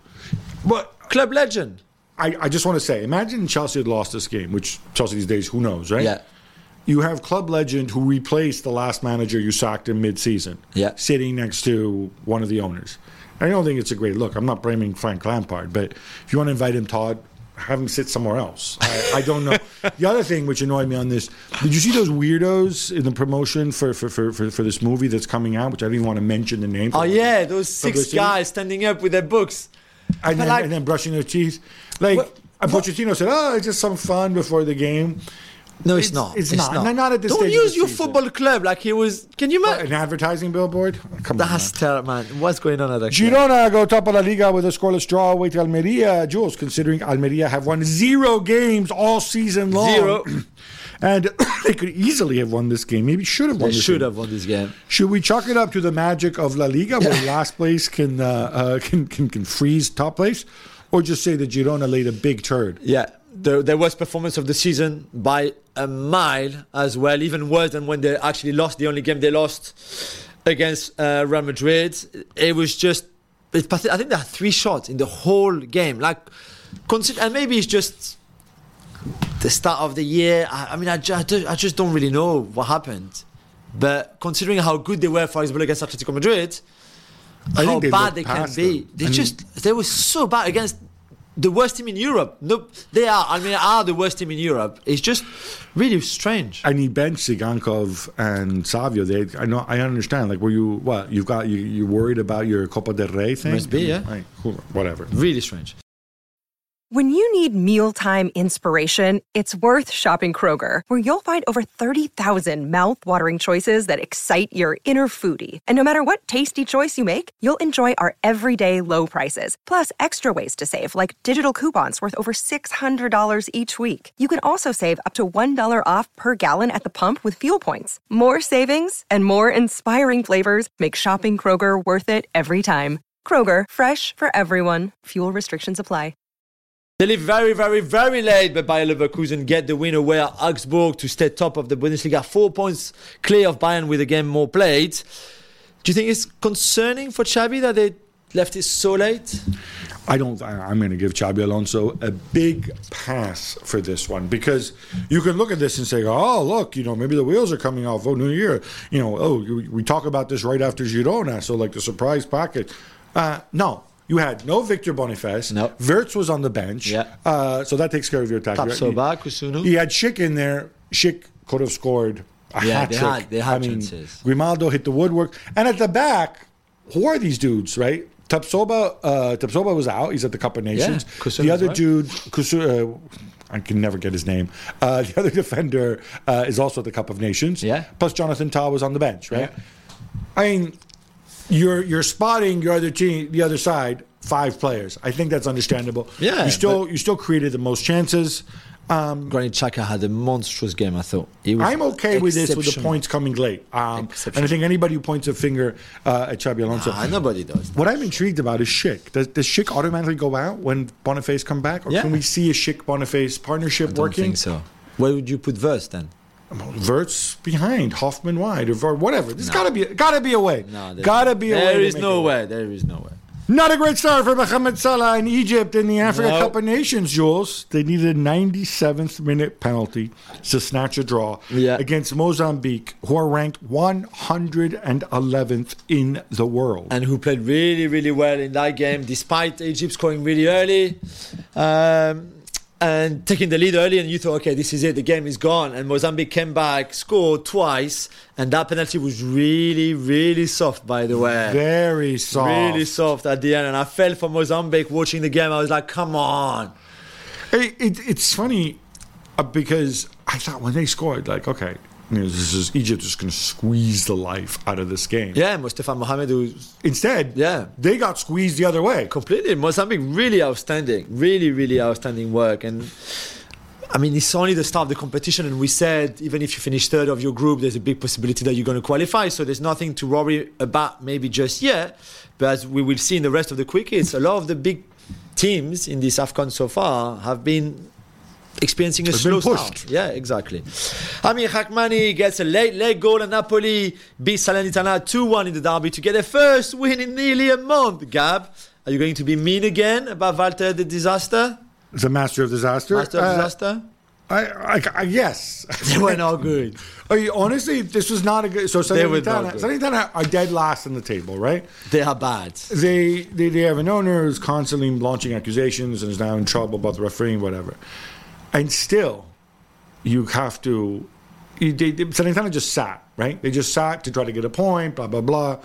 But Club legend. I, I just want to say, imagine Chelsea had lost this game, which Chelsea these days, who knows, right? Yeah. You have club legend who replaced the last manager you sacked in mid-season, Yeah. sitting next to one of the owners. I don't think it's a great look. I'm not blaming Frank Lampard, but if you want to invite him, Todd, have him sit somewhere else. I, I don't know. The other thing which annoyed me on this, did you see those weirdos in the promotion for, for, for, for, for this movie that's coming out, which I didn't even want to mention the name. Oh, yeah, those six Publicity? guys standing up with their books. And then, like- and then brushing their teeth. Like, What- and Pochettino said, oh, it's just some fun before the game. No, it's, It's- not. it's not. Not- not at this Don't stage of use the your season. football club like he was. Can you imagine? An advertising billboard? Come on, That's man. terrible, man. What's going on at that club? Girona go top of La Liga with a scoreless draw away to Almeria. Jules, considering Almeria have won zero games all season long. Zero. And they could easily have won this game. Maybe should have won They this should game. have won this game. Should we chalk it up to the magic of La Liga, where last place can, uh, uh, can can can freeze top place, or just say that Girona laid a big turd? Yeah, the, the worst performance of the season by a mile as well, even worse than when they actually lost the only game they lost against uh, Real Madrid. It was just, it's pathetic. I think there are three shots in the whole game. Like, consider, and maybe it's just the start of the year. I, I mean, I, ju- I ju- I just don't really know what happened. But considering how good they were, for example, against Atletico Madrid, I how think they bad looked they can past be. them. They I mean- just they were so bad against the worst team in Europe. No, they are. I mean, are the worst team in Europe. It's just really strange. And he benched Sigankov and Savio. They, I know, I understand. Like, were you what? You've got you. You worried about your Copa del Rey thing? Must be, yeah. Right, cool, whatever. Really strange. When you need mealtime inspiration, it's worth shopping Kroger, where you'll find over thirty thousand mouthwatering choices that excite your inner foodie. And no matter what tasty choice you make, you'll enjoy our everyday low prices, plus extra ways to save, like digital coupons worth over six hundred dollars each week. You can also save up to one dollar off per gallon at the pump with fuel points. More savings and more inspiring flavors make shopping Kroger worth it every time. Kroger, fresh for everyone. Fuel restrictions apply. They live very, very, very late, but Bayer Leverkusen get the win away at Augsburg to stay top of the Bundesliga, four points clear of Bayern with a game more played. Do you think it's concerning for Xabi that they left it so late? I don't. I, I'm going to give Xabi Alonso a big pass for this one because you can look at this and say, "Oh, look, you know, maybe the wheels are coming off. Oh, New Year, you know, oh, we, we talk about this right after Girona, so like the surprise package." Uh, no, you had no Victor Boniface. No. Wirtz was on the bench. Yeah. Uh, so that takes care of your attack. Tapsoba, Kusunu. He had Schick in there. Schick could have scored a Yeah, hat they trick. had- they had I mean, chances. Grimaldo hit the woodwork, and at the back, who are these dudes, right? Tapsoba, uh, Tapsoba was out. He's at the Cup of Nations. Yeah, Kusunu the other as well. dude, Kusu, uh, I can never get his name. Uh, the other defender uh, is also at the Cup of Nations. Yeah. Plus, Jonathan Tah was on the bench, right? Yeah. I mean, you're you're spotting your other team, the other side, five players. I think that's understandable. Yeah, you still you still created the most chances. Um, Granit Xhaka had a monstrous game, I thought. He was I'm okay with this with the exceptional. points coming late. Um, and I Exceptional. think anybody who points a finger uh, at Xabi Alonso. Ah, nobody does. What I'm intrigued about is Schick. Does, does Schick automatically go out when Boniface come back? Or Yeah. can we see a Schick-Boniface partnership I don't working? think so. Where would you put Verst then? Wirtz behind, Hoffman wide, or, or whatever. There's No. gotta be gotta be a way. No, there's- gotta be a way. There to is make no it way. There is no way. Not a great start for Mohamed Salah in Egypt in the Africa No. Cup of Nations, Jules. They needed a ninety-seventh minute penalty to snatch a draw Yeah. against Mozambique, who are ranked one hundred eleventh in the world. And who played really, really well in that game, despite Egypt scoring really early um, and taking the lead early. And you thought, okay, this is it, the game is gone. And Mozambique came back, scored twice, and that penalty was really, really soft, by the way. Very soft. Really soft at the end. And I felt for Mozambique watching the game. I was like, come on. It, it, it's funny uh, because I thought when they scored, like, okay, you know, this is Egypt just going to squeeze the life out of this game. Yeah, Mustafa Mohamed was Instead, Yeah. they got squeezed the other way. completely. Mozambique, really outstanding. Really, really outstanding work. And I mean, it's only the start of the competition. And we said, even if you finish third of your group, there's a big possibility that you're going to qualify. So there's nothing to worry about maybe just yet. But as we will see in the rest of the quick hits, a lot of the big teams in this AFCON so far have been experiencing a They've slow been pushed. start. Yeah, exactly. Amir Hakmani gets a late, late goal, and Napoli beat Salernitana two one in the derby to get their first win in nearly a month. Gab, are you going to be mean again about Walter the disaster? The master of disaster. Master of Uh, disaster? I, I, I, yes. They were not good. Are you, honestly, this was not a good. So They were Salernitana, not good. Salernitana are dead last on the table, right? They are bad. They, they they have an owner who's constantly launching accusations and is now in trouble about the refereeing, whatever. And still, you have to. You, they, they, Salernitana just sat, right? They just sat to try to get a point, blah blah blah,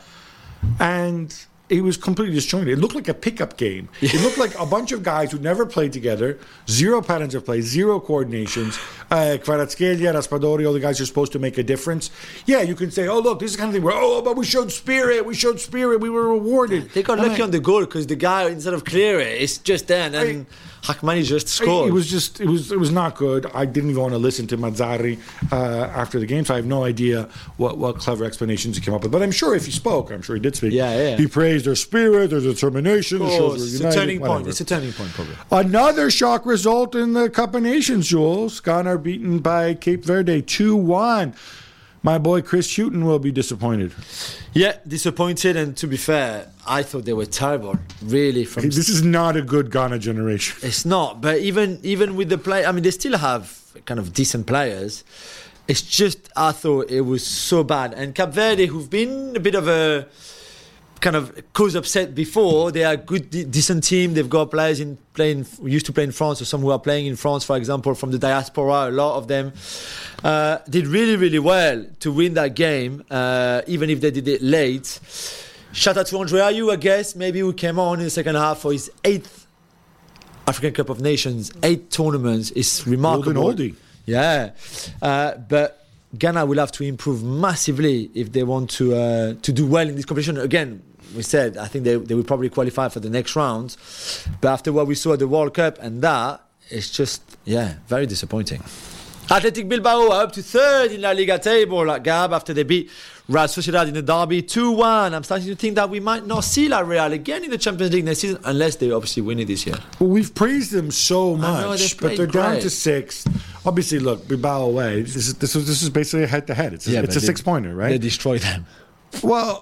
and it was completely disjointed. It looked like a pickup game. It looked like a bunch of guys who never played together, zero patterns of play, zero coordinations. Uh, Kvaratskhelia, Raspadori, all the guys who are supposed to make a difference. Yeah, you can say, oh, look, this is the kind of thing where, oh, but we showed spirit, we showed spirit, we were rewarded. They got And lucky I- on the goal because the guy, instead of clear it, it's just there, and then Hakmani just scored. It was just, it was, it was not good. I didn't even want to listen to Mazzari uh, after the game, so I have no idea what, what clever explanations he came up with. But I'm sure if he spoke, I'm sure he did speak. Yeah, yeah. He praised their spirit, their determination. Of the shows course, were it's a united, turning point. whatever. It's a turning point, probably. Another shock result in the Cup of Nations, Jules. Ghana are beaten by Cape Verde two one. My boy Chris Hughton will be disappointed. Yeah, disappointed, and to be fair, I thought they were terrible. Really, from This is not a good Ghana generation. It's not, but even even with the play, I mean, they still have kind of decent players. It's just I thought it was so bad. And Cape Verde, who've been a bit of a kind of cause upset before, they are a good, de- decent team. They've got players in playing used to play in France, or some who are playing in France, for example, from the diaspora. A lot of them uh, did really, really well to win that game, uh, even if they did it late. Shout out to Andre Ayew, I guess, maybe who came on in the second half for his eighth African Cup of Nations, eight tournaments. It's remarkable. Golden oldie. Yeah, uh, but Ghana will have to improve massively if they want to uh, to do well in this competition. Again, we said I think they they will probably qualify for the next round, but after what we saw at the World Cup and that, it's just yeah, very disappointing. Athletic Bilbao are up to third in La Liga table, like Gab, after they beat Real Sociedad in the derby two one. I'm starting to think that we might not see La Real again in the Champions League next season, unless they obviously win it this year. Well, we've praised them so I know, much, they've but played they're down great. to sixth. Obviously, look, Bilbao away. This is this is, this is basically a head-to-head. It's a, it's but a they- six-pointer, They right? destroy them. Well,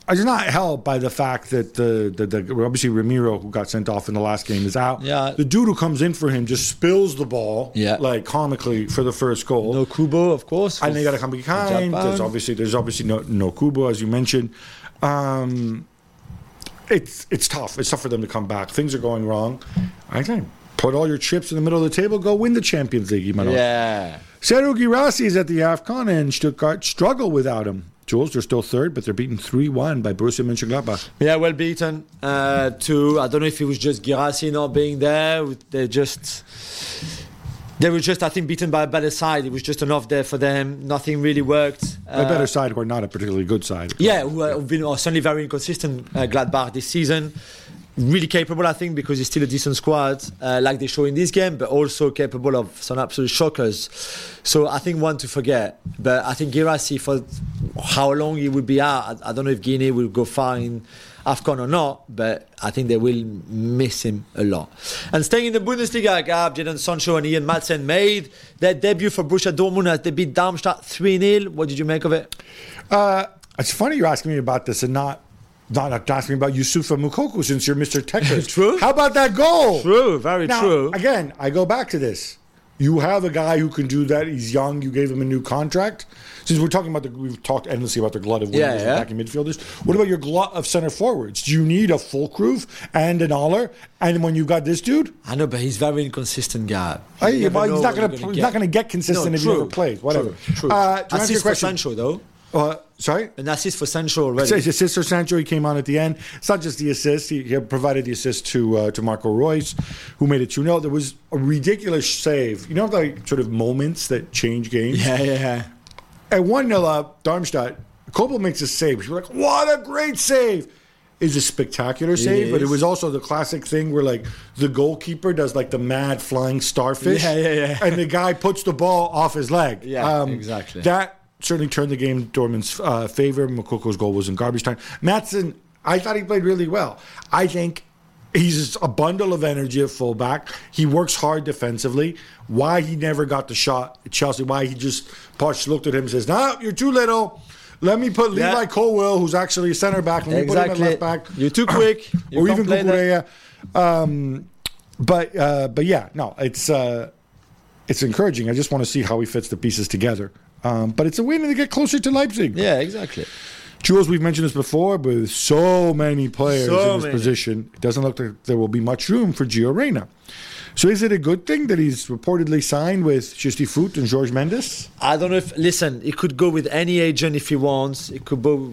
I was not helped by the fact that the, the, the obviously Ramiro, who got sent off in the last game, is out. Yeah. The dude who comes in for him just spills the ball, Yeah. like comically for the first goal. No Kubo, of course. And they got to come behind. Japan. There's obviously there's obviously no no Kubo, as you mentioned. Um, it's it's tough. It's tough for them to come back. Things are going wrong. I think put all your chips in the middle of the table. Go win the Champions League, Imanol. Yeah. Serhou Guirassy is at the AFCON, and Stuttgart struggle without him. Jules, they're still third, but they're beaten three one by Borussia Mönchengladbach. Yeah, well beaten. Uh, two. I don't know if it was just Guirassy not being there. They just, they were just, I think, beaten by a better side. It was just an off day for them. Nothing really worked. A Uh, better side, or not a particularly good side. Yeah, who have been are certainly very inconsistent. Uh, Gladbach this season, really capable, I think, because it's still a decent squad, uh, like they show in this game, but also capable of some absolute shockers. So I think one to forget. But I think Guirassy, for how long he will be out, I, I don't know if Guinea will go far in AFCON or not, but I think they will miss him a lot. And staying in the Bundesliga, Gab, Jadon Sancho and Ian Madsen made their debut for Borussia Dortmund as they beat Darmstadt three nil. What did you make of it? Uh, it's funny you're asking me about this and not not, not asking me about Yusufa Moukoko since you're Mister Techers. True. How about that goal? True, very Now, true. Again, I go back to this. You have a guy who can do that. He's young. You gave him a new contract. Since we're talking about the, we've talked endlessly about the glut of wingers Yeah, and yeah. attacking midfielders. What about your glut of center forwards? Do you need a Fulkrug and an Aller? And when you've got this dude, I know, but he's very inconsistent, guy. hey, well, he's not going to he's not going to get consistent No, if true, he never plays. Whatever. True, true. Uh, to answer your Assist for question, Sancho, though. uh, sorry. An assist for Sancho It already. says assist for Sancho. He came on at the end. It's not just the assist. He, he provided the assist to uh, to Marco Reus, who made it two nil. There was a ridiculous save. You know, like sort of moments that change games. Yeah, yeah, yeah. At one nil up, Darmstadt, Kobel makes a save. You're like, what a great save. It's a spectacular save, but it is. was also the classic thing where like the goalkeeper does like the mad flying starfish. Yeah, yeah, yeah. And the guy puts the ball off his leg. Yeah, exactly. That certainly turned the game in Dortmund's uh, favor. Mokoko's goal was in garbage time. Madsen, I thought he played really well. I think he's a bundle of energy at fullback. He works hard defensively. Why he never got the shot at Chelsea, why he just, Poch looked at him and says, no, you're too little. Let me put Yeah. Levi Colwill, who's actually a center back, let me put him Exactly. at left back. You're too quick. You or can't even play that. Kukureya. Um, but, uh, but yeah, no, it's, uh, it's encouraging. I just want to see how he fits the pieces together. Um, but it's a win to get closer to Leipzig. Yeah, exactly. Jules, we've mentioned this before, but with so many players So in this many. position, it doesn't look like there will be much room for Gio Reyna. So is it a good thing that he's reportedly signed with Justi Foot and George Mendes? I don't know if, listen, he could go with any agent if he wants. It could go,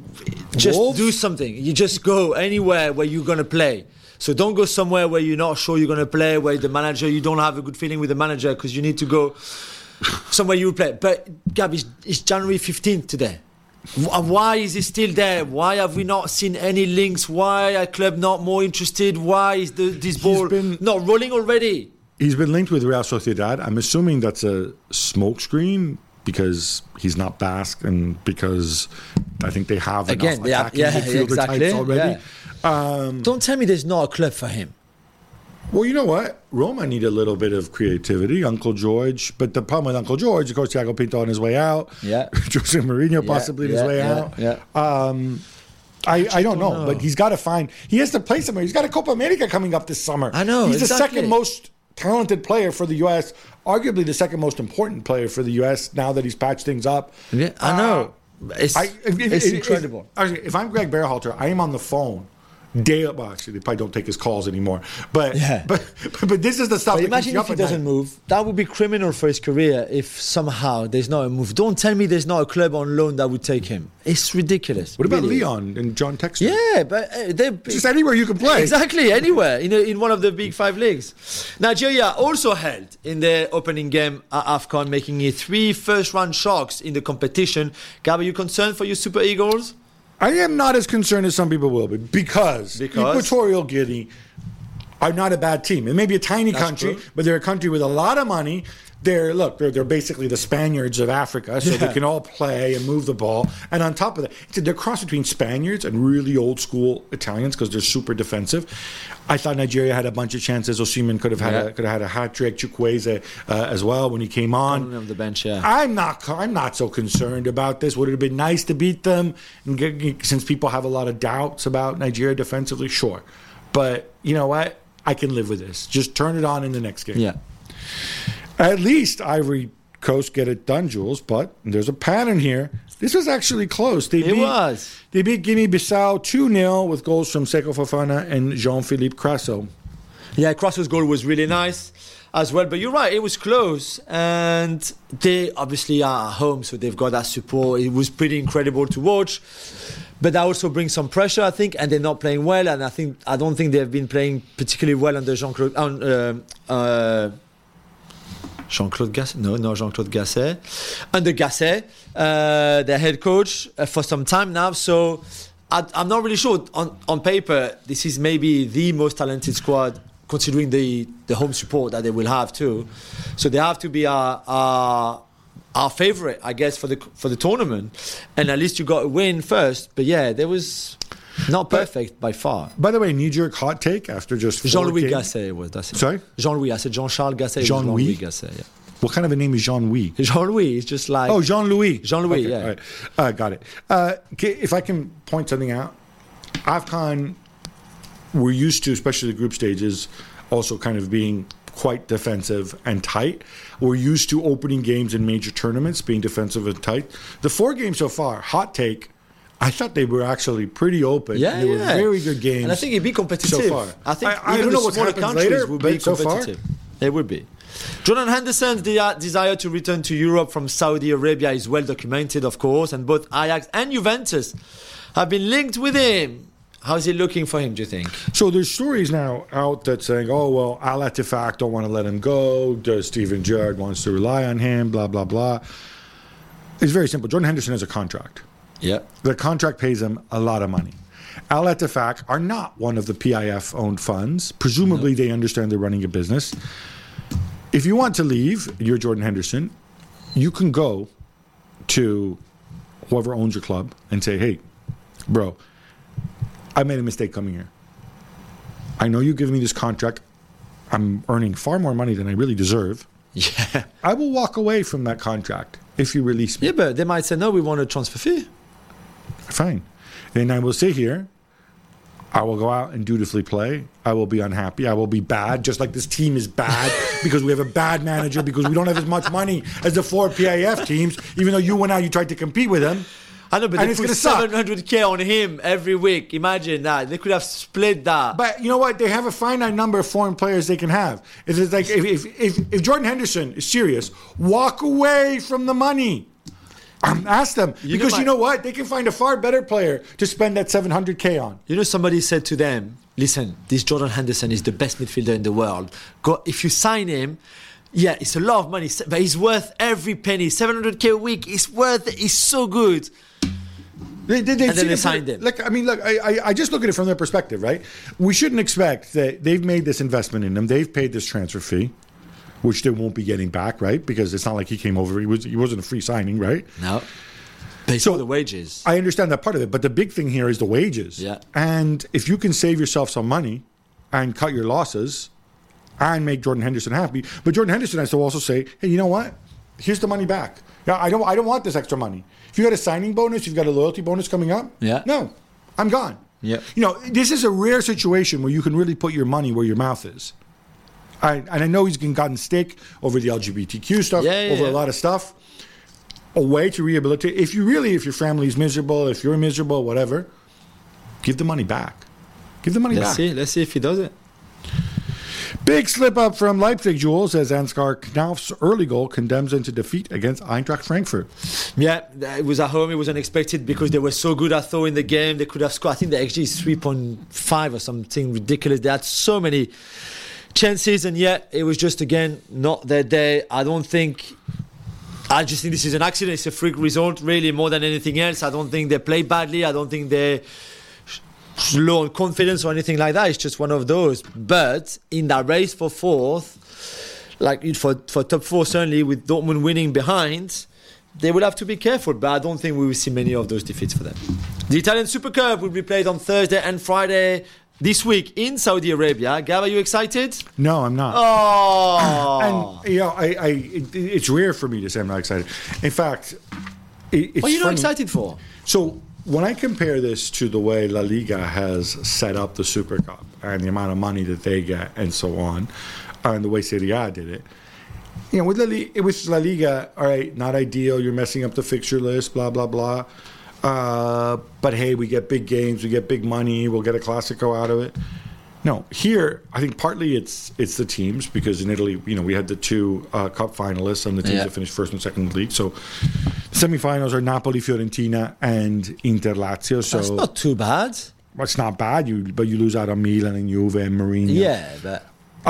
just Wolves? do something. You just go anywhere where you're going to play. So don't go somewhere where you're not sure you're going to play, where the manager, you don't have a good feeling with the manager because you need to go somewhere you will play. But, Gab, it's, it's January fifteenth today. Wh- Why is he still there? Why have we not seen any links? Why are club not more interested? Why is the, this ball been- not rolling already? He's been linked with Real Sociedad. I'm assuming that's a smokescreen because he's not Basque and because I think they have Again, enough they have- attacking yeah, midfielder exactly, types already. Um, Don't tell me there's not a club for him. Well, you know what? Roma need a little bit of creativity. Uncle George. But the problem with Uncle George, of course, Thiago Pinto on his way out. Yeah. Jose Mourinho possibly on his yeah, way yeah, out. yeah. Um, I, I don't know, know. but he's got to find. He has to play somewhere. He's got a Copa America coming up this summer. I know, He's exactly. the second most talented player for the U S, arguably the second most important player for the U S now that he's patched things up. Yeah, I know. It's, I, if, if- it's if- incredible. If, if I'm Greg Berhalter, I am on the phone. Day well, actually, they probably don't take his calls anymore. But Yeah. but, but but this is the stuff. But that imagine keeps you if up he at doesn't night. move. That would be criminal for his career if somehow there's not a move. Don't tell me there's not a club on loan that would take him. It's ridiculous. What about really. Leon and John Textor? Yeah, but uh, they're Just anywhere you can play. Exactly, anywhere in, a, in one of the big five leagues. Nigeria also held in their opening game at AFCON, making it three first-round shocks in the competition. Gab, are you concerned for your Super Eagles? I am not as concerned as some people will be because, Because? Equatorial Guinea are not a bad team. It may be a tiny That's country, true. but they're a country with a lot of money. They're look, they're, they're basically the Spaniards of Africa, so Yeah. they can all play and move the ball. And on top of that, it's a, they're cross between Spaniards and really old school Italians because they're super defensive. I thought Nigeria had a bunch of chances. Osimhen could have had Yeah. a, could have had a hat trick. Chukwueze uh, as well when he came on. Coming off the bench, yeah. I'm not. I'm not so concerned about this. Would it have been nice to beat them? And get, since people have a lot of doubts about Nigeria defensively, sure. But you know what? I can live with this. Just turn it on in the next game. Yeah. At least Ivory Coast get it done, Jules. But there's a pattern here. This was actually close. They It beat, was. They beat Guinea-Bissau two nil with goals from Seko Fofana and Jean-Philippe Crasso. Yeah, Crosso's goal was really nice as well. But you're right, it was close. And they obviously are at home, so they've got that support. It was pretty incredible to watch. But that also brings some pressure, I think, and they're not playing well. And I think I don't think they've been playing particularly well under Jean-Claude. Uh, uh, Jean-Claude Gasset? No, no, Jean-Claude Gasset. Under Gasset, uh, their head coach, uh, for some time now. So I, I'm not really sure. On, on paper, this is maybe the most talented squad, considering the, the home support that they will have too. So they have to be our, our, our favourite, I guess, for the for the tournament. And at least you got a win first. But yeah, there was not perfect by far. By the way, knee-jerk hot take after just four Jean-Louis games. Gasset was that's it. Sorry? Jean-Louis. I said Jean-Charles Gasset. Jean-Louis? Jean-Louis Gasset, yeah. What kind of a name is Jean-Louis? Jean-Louis is just like... Oh, Jean-Louis. Jean-Louis, Okay, yeah. all right. Uh, got it. Uh, okay, if I can point something out, AFCON, we're used to, especially the group stages, also kind of being quite defensive and tight. We're used to opening games in major tournaments being defensive and tight. The four games so far, hot take, I thought they were actually pretty open. Yeah, They were yeah. very good games. And I think it'd be competitive. so far. I think I, I even don't the know what smaller happens countries later, would be but so far, competitive. They would be. Jordan Henderson's de- desire to return to Europe from Saudi Arabia is well documented, of course, and both Ajax and Juventus have been linked with him. How's it looking for him, do you think? So there's stories now out that saying, oh, well, Al Ettifaq don't want to let him go. Does Steven Gerrard wants to rely on him, blah, blah, blah. It's very simple. Jordan Henderson has a contract. Yeah. The contract pays him a lot of money. Al Ettifaq are not one of the P I F-owned funds. Presumably, no. They understand they're running a business. If you want to leave, you're Jordan Henderson, you can go to whoever owns your club and say, hey, bro, I made a mistake coming here. I know you give me this contract. I'm earning far more money than I really deserve. Yeah. I will walk away from that contract if you release me. Yeah, but they might say, no, we want a transfer fee. Fine. Then I will sit here. I will go out and dutifully play. I will be unhappy. I will be bad, just like this team is bad because we have a bad manager, because we don't have as much money as the four P I F teams, even though you went out, you tried to compete with them. I know, but and they it's put gonna suck. seven hundred K on him every week. Imagine that. They could have split that. But you know what? They have a finite number of foreign players they can have. If it's like if if if, if Jordan Henderson is serious, walk away from the money. Um, ask them You know because my- you know what? They can find a far better player to spend that seven hundred K on. You know, somebody said to them, listen, this Jordan Henderson is the best midfielder in the world. Go, if you sign him, yeah, it's a lot of money, but he's worth every penny. seven hundred K a week, it's worth it. He's so good. They, they, they And then see they it- signed him. Look, I mean, look, I, I, I just look at it from their perspective, right? We shouldn't expect that they've made this investment in him. They've paid this transfer fee, which they won't be getting back, right? Because it's not like he came over. He was he wasn't a free signing, right? No. They So- saw the wages. I understand that part of it, but the big thing here is the wages. Yeah. And if you can save yourself some money and cut your losses and make Jordan Henderson happy, but Jordan Henderson has to also say, hey, you know what? Here's the money back. Yeah, I don't I don't want this extra money. If you got a signing bonus, you've got a loyalty bonus coming up. Yeah. No, I'm gone. Yeah. You know, this is a rare situation where you can really put your money where your mouth is. I, and I know he's gotten stick over the L G B T Q stuff, Yeah, yeah, over yeah. a lot of stuff. A way to rehabilitate. If you really, if your family's miserable, if you're miserable, whatever, give the money back. Give the money Let's back. see. Let's see if he does it. Big slip up from Leipzig, Jules, as Ansgar Knauf's early goal condemns them to defeat against Eintracht Frankfurt. Yeah, it was at home. It was unexpected because they were so good, I thought, in the game. They could have scored. I think the X G is three point five or something ridiculous. They had so many chances, and yet it was just, again, not their day. I don't think... I just think this is an accident. It's a freak result, really, more than anything else. I don't think they play badly. I don't think they low on confidence or anything like that. It's just one of those. But in that race for fourth, like for, for top four, certainly with Dortmund winning behind, they will have to be careful. But I don't think we will see many of those defeats for them. The Italian Super Cup will be played on Thursday and Friday this week in Saudi Arabia. Gab, are you excited? No, I'm not. Oh, and you know, I, I it, it's rare for me to say I'm not excited. In fact, it, it's what are you not funny. excited for? So when I compare this to the way La Liga has set up the Super Cup and the amount of money that they get and so on, uh, and the way Serie A did it, you know, with La, Liga, with La Liga, all right, not ideal. You're messing up the fixture list, blah blah blah. Uh, but hey, we get big games, we get big money, we'll get a Classico out of it. No, here I think partly it's it's the teams, because in Italy, you know, we had the two uh, cup finalists and the teams Yeah. that finished first and second in the league. So the semifinals are Napoli, Fiorentina, and Inter Lazio. So That's not too bad. well, it's not bad, you but you lose out on Milan and Juve and Mourinho. Yeah, but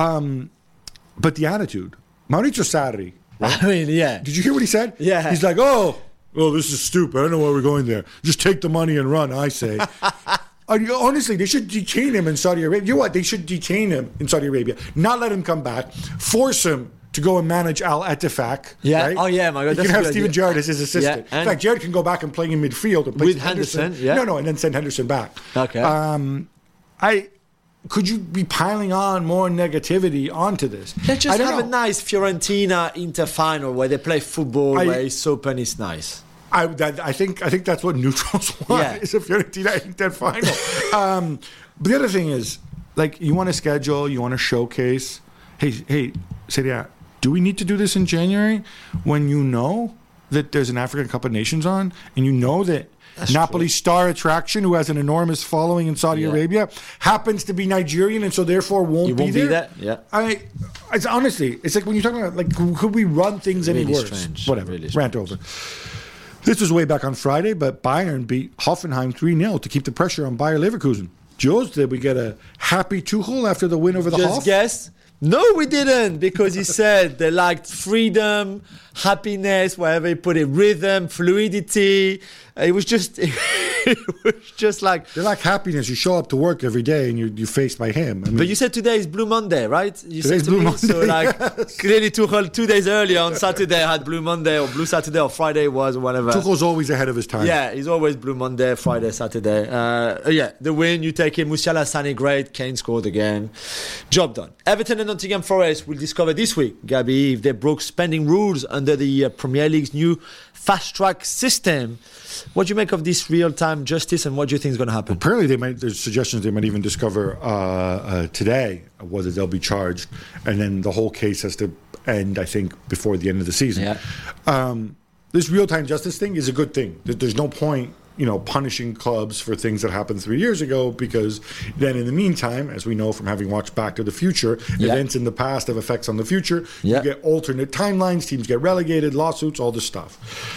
But the attitude, Maurizio Sarri. I mean, yeah. Did you hear what he said? Yeah. He's like, oh, oh, this is stupid. I don't know why we're going there. Just take the money and run, I say. Uh, you- honestly, they should detain him in Saudi Arabia. You know what? They should detain him in Saudi Arabia. Not let him come back. Force him to go and manage Al Ettifaq. Yeah. Right? Oh, yeah, my God, You that's can a have good Steven idea. Gerrard as his assistant. Yeah, in fact, Gerrard can go back and play in midfield. And play With Henderson, yeah. No, no, and then send Henderson back. Okay. Um, I... Could you be piling on more negativity onto this? Let's just I don't have know. a nice Fiorentina Inter final where they play football, I- where it's open, it's nice. I, that, I think I think that's what neutrals want. Yeah. Is a Fiorentina Inter final. um, but the other thing is, like, you want to schedule, you want to showcase. Hey, hey, Serie A, do we need to do this in January when you know that there's an African Cup of Nations on, and you know that That's Napoli true. star attraction, who has an enormous following in Saudi Yeah. Arabia, happens to be Nigerian and so therefore won't, He be, won't be there? there, yeah. I, it's honestly, it's like when you're talking about, like, could we run things any Really worse? strange. Whatever. Really Rant over. This was way back on Friday, but Bayern beat Hoffenheim three nil to keep the pressure on Bayer Leverkusen. Jules, did we get a happy Tuchel after the win over the Just Hoff? guess. No, we didn't, because he said they liked freedom, happiness, wherever he put it, rhythm, fluidity. It was just, it was just like. They like happiness. You show up to work every day and you're, you're faced by him. I mean, But you said today is Blue Monday, right? You Today's said to Blue me. Monday, So like, yes. clearly Tuchel two days earlier on Saturday had Blue Monday or Blue Saturday or Friday was or whatever. Tuchel's always ahead of his time. Yeah, he's always Blue Monday, Friday, Saturday. Uh, yeah, the win, you take it. Musiala, Sané, great. Kane scored again. Job done. Everton and Nottingham Forest will discover this week, Gabi, if they broke spending rules under the uh, Premier League's new fast-track system. What do you make of this real-time justice, and what do you think is going to happen? Apparently, they might. There's suggestions they might even discover uh, uh, today whether they'll be charged, and then the whole case has to end, I think, before the end of the season. Yeah. Um, this real-time justice thing is a good thing. There- There's no point, you know, punishing clubs for things that happened three years ago, because then, in the meantime, as we know from having watched Back to the Future, Yeah. events in the past have effects on the future. Yeah. You get alternate timelines, teams get relegated, lawsuits, all this stuff.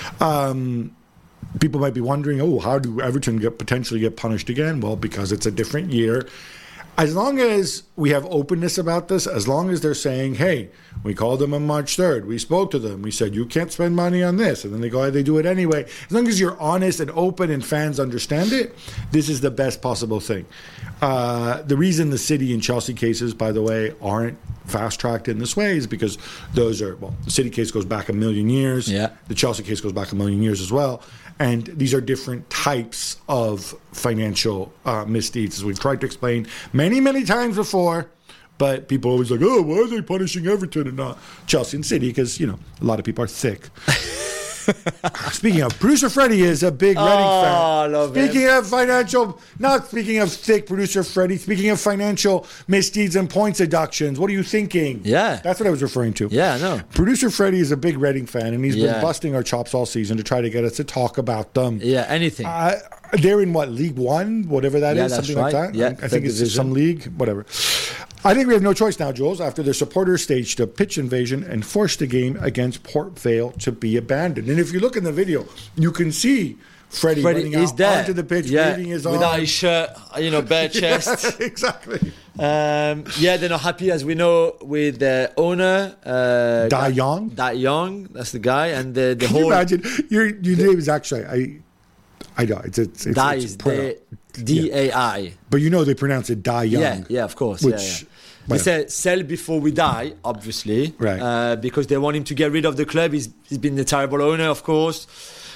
Um, people might be wondering, oh, how do Everton get potentially get punished again? Well, because it's a different year. As long as we have openness about this, as long as they're saying, hey, we called them on March third, we spoke to them, we said, you can't spend money on this, and then they go ahead, they do it anyway. As long as you're honest and open and fans understand it, this is the best possible thing. Uh, the reason the City and Chelsea cases, by the way, aren't fast-tracked in this way is because those are, well, the City case goes back a million years. Yeah. The Chelsea case goes back a million years as well. And these are different types of financial uh, misdeeds, as we've tried to explain many, many times before. But people are always like, oh, why are they punishing Everton and not Chelsea and City? Because, you know, a lot of people are thick. Speaking of, producer Freddie is a big Reading Oh, fan. I love speaking him. of financial, not speaking of thick, producer Freddie, speaking of financial misdeeds and points deductions, what are you thinking? Yeah. That's what I was referring to. Yeah, I know. Producer Freddie is a big Reading fan, and he's Yeah. been busting our chops all season to try to get us to talk about them. Yeah, anything. Uh, they're in what, League One, whatever that is, Yeah, that's something like right. that. Yeah, I, I third think it's division. some league, whatever. I think we have no choice now, Jules, after their supporters staged a pitch invasion and forced the game against Port Vale to be abandoned. And if you look in the video, you can see Freddie, Freddie running is out there. onto the pitch, yeah, waving his without arm. his shirt, you know, bare chest. Exactly. Um, yeah, they're not happy, as we know, with the owner. Uh, Da Ga- Young? Da Young, that's the guy. And the, the Can whole. you imagine? Your, your name is actually, I I know. It's, it's, it's, Dai it's is Puerto. D A I. But you know they pronounce it Die Young. Yeah, yeah, of course. Which, yeah, yeah. well, They say sell before we die, obviously, Right. uh, because they want him to get rid of the club. He's, he's been a terrible owner, of course.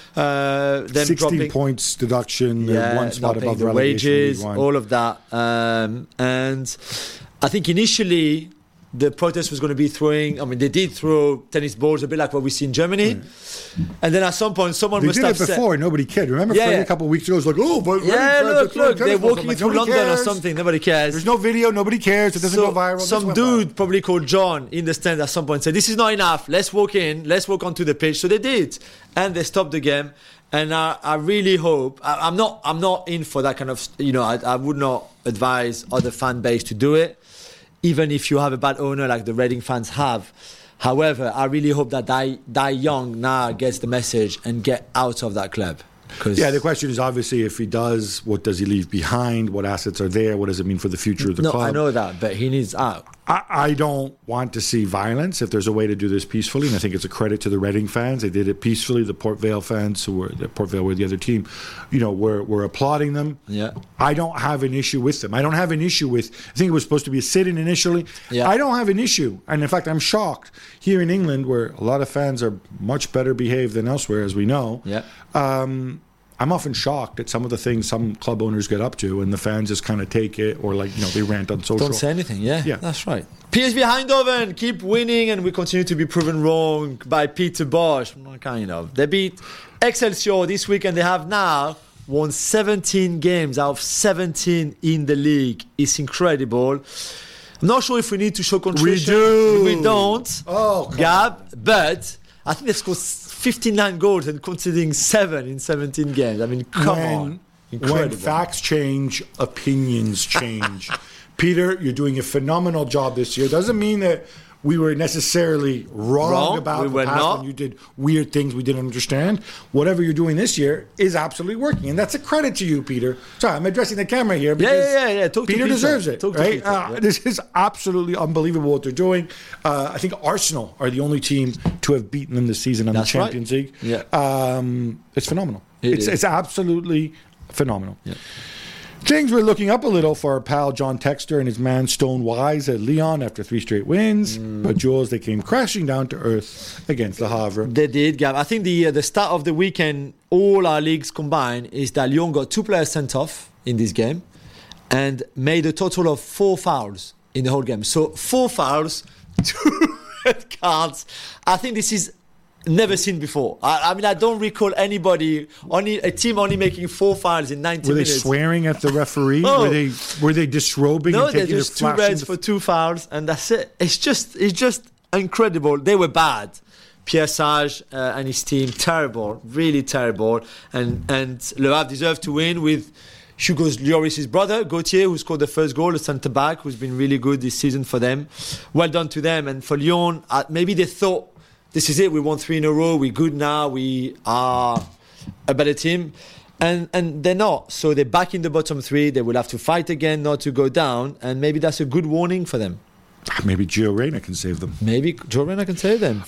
Uh, them sixteen dropping, points deduction, yeah, one spot not paying above the relegation. wages, League One. all of that. Um, and I think initially the protest was going to be throwing. I mean, they did throw tennis balls, a bit like what we see in Germany. Mm. And then at some point, someone They must did have it before. said, Nobody cared. Remember, Yeah, Freddie yeah. a couple of weeks ago was like, "Oh, but Reading "Yeah, fans are look, throwing look, they're tennis balls." I'm walking like, through "Nobody London or cares. something. Nobody cares." There's no video. Nobody cares. It doesn't So go viral. This some went dude viral. probably called John in the stand at some point said, "This is not enough. Let's walk in. Let's walk onto the pitch." So they did, and they stopped the game. And I, I really hope. I, I'm not. I'm not in for that kind of. You know, I, I would not advise other fan base to do it, even if you have a bad owner like the Reading fans have. However, I really hope that Dai, Dai Young now gets the message and get out of that club. Yeah, the question is obviously if he does, what does he leave behind? What assets are there? What does it mean for the future of the no, club? I know that, but he needs out. I, I don't want to see violence if there's a way to do this peacefully, and I think it's a credit to the Reading fans. They did it peacefully. The Port Vale fans, who were the Port Vale were the other team, you know, were were applauding them. Yeah. I don't have an issue with them. I don't have an issue with. I think it was supposed to be a sit-in initially. Yeah. I don't have an issue, and in fact, I'm shocked here in England, where a lot of fans are much better behaved than elsewhere, as we know. Yeah. Um, I'm often shocked at some of the things some club owners get up to, and the fans just kind of take it, or like you know they rant on social. Don't say anything. Yeah, Yeah. that's right. P S V Eindhoven keep winning, and we continue to be proven wrong by Peter Bosch. Kind of. They beat Excelsior this week, and they have now won seventeen games out of seventeen in the league. It's incredible. I'm not sure if we need to show contrition. do. We don't. Oh, come Gab, but I think they scored fifty-nine goals and conceding seven in seventeen games. I mean, come when, on. when Incredible. facts change, opinions change. Peter, you're doing a phenomenal job this year. Doesn't mean that we were necessarily wrong, Wrong. about We the were past not. when you did weird things we didn't understand. Whatever you're doing this year is absolutely working, and that's a credit to you, Peter. Sorry, I'm addressing the camera here. Yeah, because yeah, yeah, yeah. Talk to Peter Peter. deserves it, Talk to right? Peter, Uh, yeah. This is absolutely unbelievable what they're doing. Uh, I think Arsenal are the only team to have beaten them this season on That's the right. Champions League. Yeah. Um, it's phenomenal. It it's is. it's absolutely phenomenal. Yeah. Things were looking up a little for our pal John Texter and his man Stone Wise at Lyon after three straight wins. Mm. But Jules, they came crashing down to earth against Le Havre. They did, Gab. I think the uh, the start of the weekend, all our leagues combined, is that Lyon got two players sent off in this game and made a total of four fouls in the whole game. So four fouls, two red cards. I think this is never seen before. I, I mean, I don't recall anybody, only a team only making four fouls in ninety Were they minutes. swearing at the referee? No. Were they were they disrobing No, and they're taking just two their reds for two fouls, and that's it. It's just, it's just incredible. They were bad. Pierre Sage uh, and his team, terrible, really terrible. And and Le Havre deserved to win with Hugo Lloris's brother, Gauthier, who scored the first goal, the centre back, who's been really good this season for them. Well done to them. And for Lyon, uh, maybe they thought, this is it, we won three in a row, we're good now, we are a better team. And and they're not. So they're back in the bottom three. They will have to fight again not to go down. And maybe that's a good warning for them. Maybe Gio Reyna can save them. Maybe Joe Reyna can save them.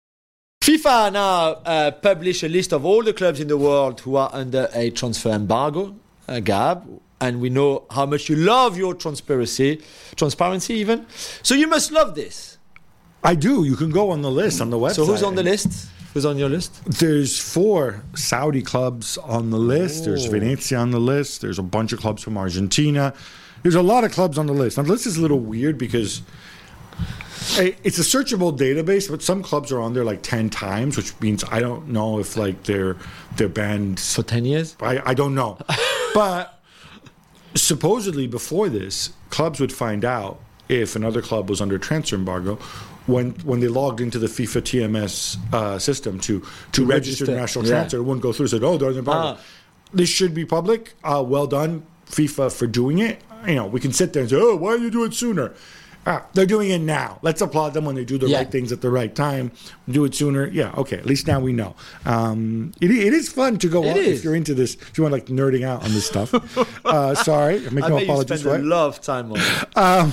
FIFA now uh, publish a list of all the clubs in the world who are under a transfer embargo, uh, Gab. And we know how much you love your transparency, transparency even. So you must love this. I do. You can go on the list on the website. So who's on the list? Who's on your list? There's four Saudi clubs on the list. There's Oh. Venezia on the list. There's a bunch of clubs from Argentina. There's a lot of clubs on the list. Now, the list is a little weird because eh, it's a searchable database, but some clubs are on there like ten times, which means I don't know if like they're they're banned. For ten years? I, I don't know. But supposedly before this, clubs would find out if another club was under transfer embargo when when they logged into the FIFA T M S uh, system to, to, register, register, national yeah. transfer. It wouldn't go through. Said, oh, they're under embargo. Ah. This should be public. Uh, well done, FIFA, for doing it. You know, we can sit there and say, oh, why didn't you do it sooner? Ah, they're doing it now. Let's applaud them when they do the Yeah. right things at the right time. Do it sooner. Yeah, okay. At least now we know. Um, it, it is fun to go It on is. if you're into this. If you want like nerding out on this stuff. uh, sorry, I make I no bet you apologies spend for a it. lot of time on it. Um,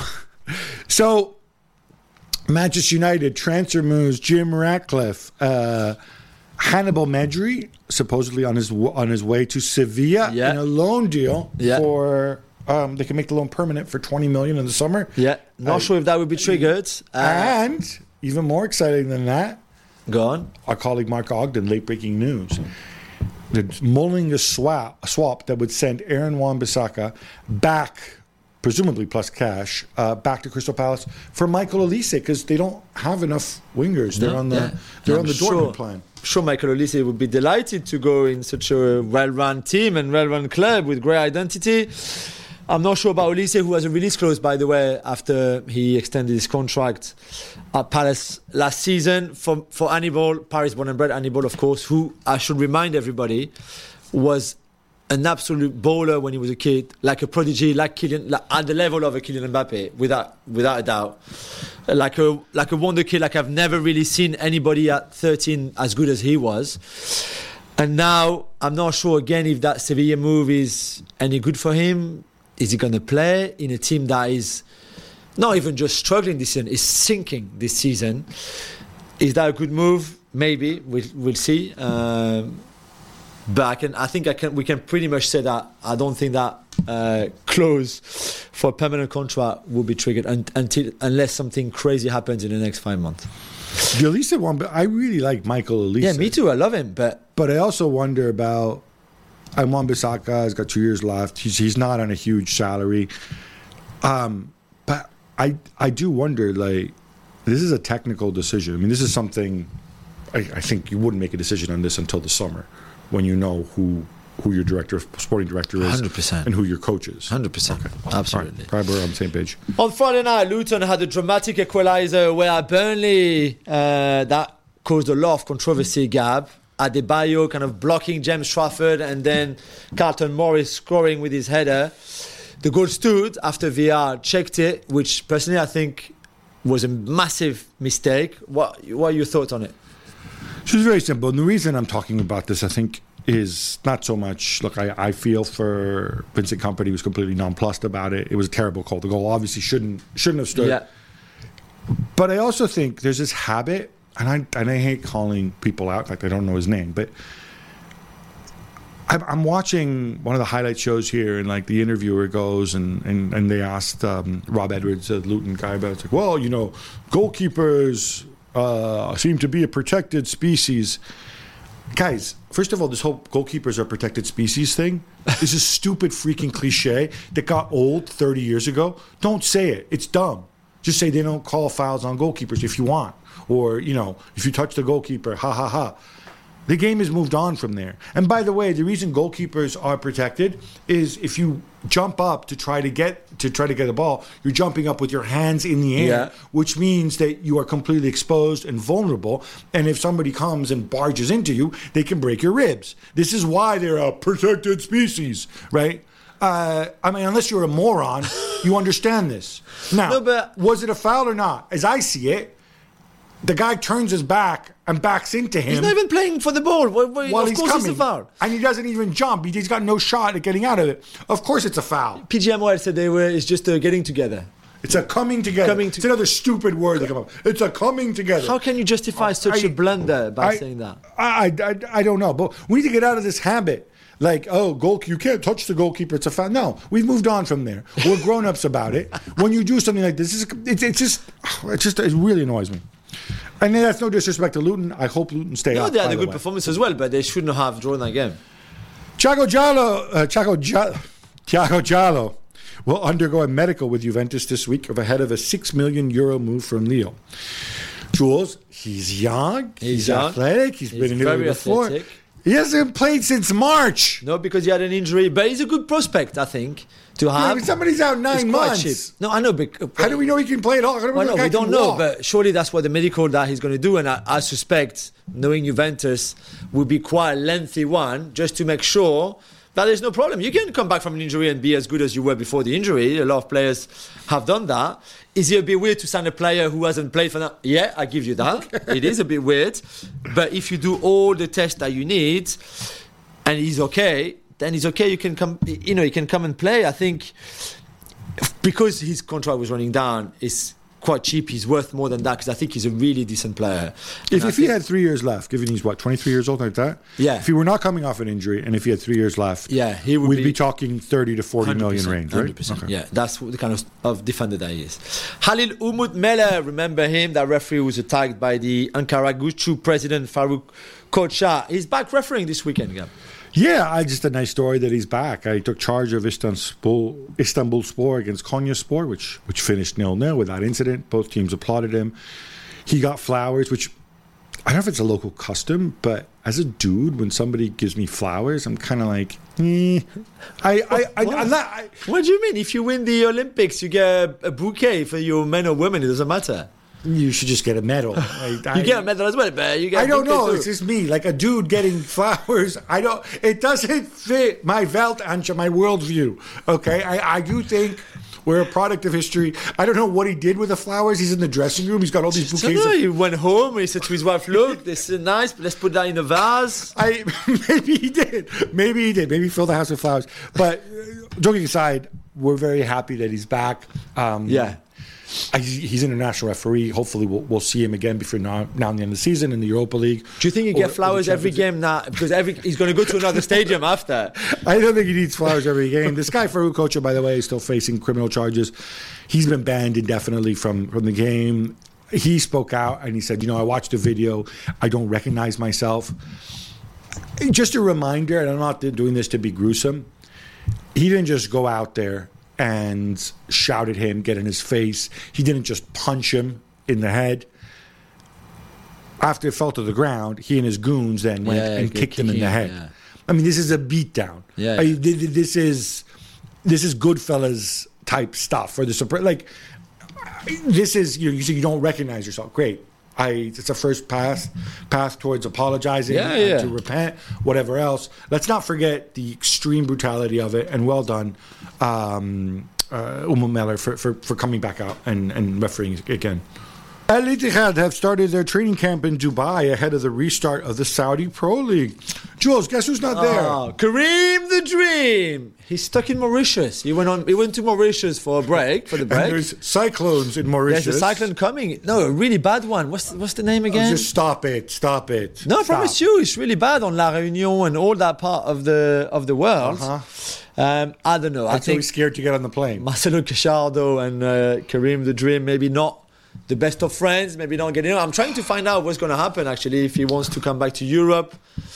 so, Manchester United transfer moves Jim Ratcliffe. Uh, Hannibal Medri, supposedly on his on his way to Sevilla Yeah. in a loan deal Yeah. for um, they can make the loan permanent for twenty million in the summer. Yeah, not Uh, sure if that would be triggered. Uh, And even more exciting than that, go on. our colleague Mark Ogden, late breaking news. They're mulling a swap, a swap that would send Aaron Wan-Bissaka back, presumably plus cash, uh, back to Crystal Palace for Michael Olise because they don't have enough wingers. They're No, on the yeah. they're I'm on the sure, Dortmund plan. I'm sure Michael Olise would be delighted to go in such a well-run team and well-run club with great identity. I'm not sure about Olise, who has a release clause, by the way, after he extended his contract at Palace last season. For for Hannibal, Paris born and bred Hannibal, of course, who I should remind everybody was an absolute baller when he was a kid, like a prodigy, like Kylian, like at the level of a Kylian Mbappe, without without a doubt, like a like a wonder kid. Like I've never really seen anybody at thirteen as good as he was. And now I'm not sure again if that Sevilla move is any good for him. Is he going to play in a team that is not even just struggling this season, is sinking this season? Is that a good move? Maybe we'll we'll see. Um, but I can, I think I can. We can pretty much say that I don't think that uh, clause for a permanent contract will be triggered un- until unless something crazy happens in the next five months. The Olise one, but I really like Michael Olise. Yeah, me too. I love him, but But I also wonder about. And Wan-Bissaka has got two years left. He's he's not on a huge salary. Um, but I I do wonder, like, this is a technical decision. I mean, this is something I, I think you wouldn't make a decision on this until the summer, when you know who who your director, sporting director is, one hundred percent. and who your coach is. one hundred percent. Absolutely. All right, we're on the same page. On Friday night, Luton had a dramatic equaliser where Burnley, uh, that caused a lot of controversy, Gab. Adebayo kind of blocking James Trafford and then Carlton Morris scoring with his header. The goal stood after V R checked it, which personally I think was a massive mistake. What, what are your thoughts on it? So it's very simple. And the reason I'm talking about this, I think, is not so much, look, I, I feel for Vincent Kompany. He was completely nonplussed about it. It was a terrible call. The goal obviously shouldn't shouldn't have stood. Yeah. But I also think there's this habit, and I and I hate calling people out, like I don't know his name, but I'm, I'm watching one of the highlight shows here, and like the interviewer goes and, and, and they asked um, Rob Edwards, a Luton guy, about it's like, well, you know, goalkeepers uh, seem to be a protected species. Guys, first of all, this whole goalkeepers are protected species thing is a stupid freaking cliche that got old thirty years ago. Don't say it. It's dumb. Just say they don't call fouls on goalkeepers if you want. Or, you know, if you touch the goalkeeper, ha ha ha. The game has moved on from there. And by the way, the reason goalkeepers are protected is if you jump up to try to get to try to get a ball, you're jumping up with your hands in the air, Yeah. which means that you are completely exposed and vulnerable. And if somebody comes and barges into you, they can break your ribs. This is why they're a protected species, right? Uh, I mean, unless you're a moron, you understand this. Now, No, but- was it a foul or not? As I see it, the guy turns his back and backs into him He's not even playing for the ball. Well, well, while of he's course coming. it's a foul. And he doesn't even jump. He- He's got no shot at getting out of it. Of course it's a foul. P G M O L said they were. It's just uh, getting together. It's a coming together. Coming to- it's another stupid word that come up. It's a coming together. How can you justify such I- a blunder by I- saying that? I, I, I don't know. But we need to get out of this habit. Like, oh, goal, you can't touch the goalkeeper. It's a foul. No, we've moved on from there. We're grown-ups about it. When you do something like this, it's, it's, it's just, it's just, it really annoys me. And then that's no disrespect to Luton. I hope Luton stay No, up. they had by a the good way. performance as well, but they shouldn't have drawn that game. Thiago Giallo, uh, Thiago, Gia- Thiago Giallo will undergo a medical with Juventus this week of ahead of a six million euro move from Lille. Jules, he's young, he's, He's young. athletic, he's, He's been in very Italy before. athletic. He hasn't played since March. No, because he had an injury, but he's a good prospect, I think, to Yeah, have. I mean, somebody's out He's nine quite months. cheap. No, I know, but How do we know he can play at all? How do we Well, know no, the guy we don't can know, walk? but surely that's what the medical that he's going to do. And I, I suspect, knowing Juventus, will be quite a lengthy one just to make sure that there's no problem. You can come back from an injury and be as good as you were before the injury. A lot of players have done that. Is it a bit weird to sign a player who hasn't played for that? Yeah, I give you that. It is a bit weird. But if you do all the tests that you need and he's okay, then he's okay. You can come, you know, he can come and play. I think because his contract was running down, it's quite cheap. He's worth more than that because I think he's a really decent player. If, And if I he think- had three years left, given he's what, twenty-three years old, like that? Yeah. If he were not coming off an injury and if he had three years left, Yeah, he would we'd be- be, talking thirty to forty one hundred million percent, range, one right? hundred percent. Okay. Yeah, that's the kind of, of defender that he is. Halil Umut Meler, remember him, that referee who was attacked by the Ankara Gucu president Faruk Koçer. He's back refereeing this weekend, Gab. Yeah, I just a nice story that he's back. I took charge of Istanbul Istanbul Spor against Konyaspor, which which finished nil nil without incident. Both teams applauded him. He got flowers, which I don't know if it's a local custom, but as a dude, when somebody gives me flowers, I'm kind of like, eh. I, I, I, I'm not. I, What do you mean? If you win the Olympics, you get a, a bouquet for your men or women. It doesn't matter. you should just get a medal. I, I, You get a medal as well, but you get. I a don't bouquet know. too. It's just me, like a dude getting flowers. I don't. It doesn't fit my Weltanschauung, my worldview. Okay, I, I do think we're a product of history. I don't know what he did with the flowers. He's in the dressing room. He's got all these So bouquets. no, of, he went home and he said to his wife, "Look, this is nice, but let's put that in a vase." I maybe he did. Maybe he did. Maybe he filled the house with flowers. But uh, joking aside, we're very happy that he's back. Um, Yeah. I, he's an international referee. Hopefully, we'll, we'll see him again before now, now and the end of the season in the Europa League. Do you think he Or- or get the flowers every Champions League. game now? Because every he's going to go to another stadium after. I don't think he needs flowers every game. This guy, Faruk Koçer, by the way, is still facing criminal charges. He's been banned indefinitely from, from the game. He spoke out and he said, you know, I watched the video. I don't recognize myself. Just a reminder, and I'm not doing this to be gruesome, he didn't just go out there and shout at him, get in his face. He didn't just punch him in the head. After it fell to the ground, he and his goons then went Yeah, and yeah, kicked him in kicking the him, head. yeah. I mean, this is a beatdown. Yeah. I- th- th- this is this is Goodfellas type stuff, or the Sopra- like. This is you know, you say you don't recognize yourself. Great. I it's a first pass path towards apologizing Yeah, and yeah. to repent, whatever else. Let's not forget the extreme brutality of it, and well done, um, uh, Umut Meler for, for, for coming back out and, and refereeing again. Al Ittihad have started their training camp in Dubai ahead of the restart of the Saudi Pro League. Jules, guess who's not there? Oh, Kareem the Dream. He's stuck in Mauritius. He went on. He went to Mauritius for a break for the And break. there's cyclones in Mauritius. There's a cyclone coming. No, a really bad one. What's what's the name Oh, again? just stop it, stop it. No, I Stop. promise you, it's really bad on La Réunion and all that part of the of the world. Uh-huh. Um, I don't know. I I'm so think scared to get on the plane. Marcelo Cacciardo and uh, Kareem the Dream maybe not the best of friends. Maybe not getting. I'm trying to find out what's going to happen. Actually, if he wants to come back to Europe.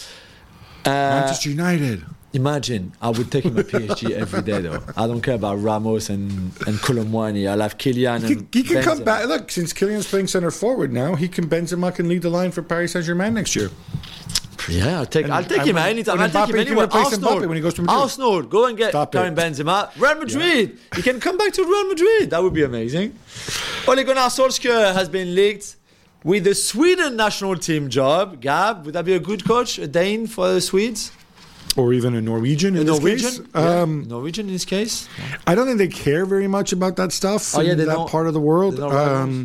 Uh, Manchester United. Imagine, I would take him at P S G every day, though. I don't care about Ramos and and Colomwani. I'll have Kylian He and can, he can come Benzema. back. Look, since Kylian's playing center forward now, he can Benzema can lead the line for Paris Saint Germain next year. Yeah, I'll take, And- I'll take and him when- anytime. when I'll take Mbappe him can anywhere. replace Arsenal, Mbappe when he goes to Madrid. Arsenal, go and get Stop Karim it. Benzema. Real Madrid, he can come back to Real Madrid. That would be amazing. Ole Gunnar Solskjaer has been linked with the Sweden national team job. Gab, would that be a good coach, a Dane for the Swedes? Or even a Norwegian in A this Norwegian? case. Yeah, Um, Norwegian in this case? I don't think they care very much about that stuff Oh, yeah, in they that don't- part of the world. they don't rivals. Um,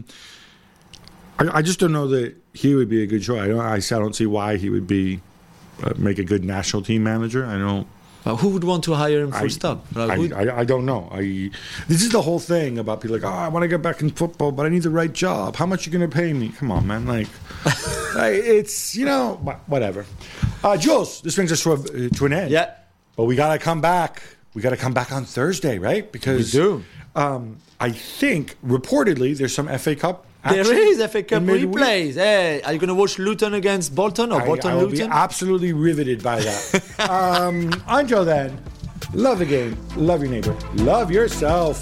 I, I just don't know that he would be a good choice. I don't. I, I don't see why he would be uh, make a good national team manager. I don't. But who would want to hire him full I, stop? Like, I, who- I, I don't know. I this is the whole thing about people like, oh, I want to get back in football, but I need the right job. How much are you going to pay me? Come on, man. Like, like, it's you know wha- whatever. Uh, Jules, this brings us to a, to an end. Yeah. But we got to come back. We got to come back on Thursday, right? Because We do. Um, I think reportedly there's some F A Cup. There action is F A Cup in midweek. replays. Hey, are you going to watch Luton against Bolton or I, Bolton I will be Luton? absolutely riveted by that. um, until then, love the game, love your neighbor, love yourself.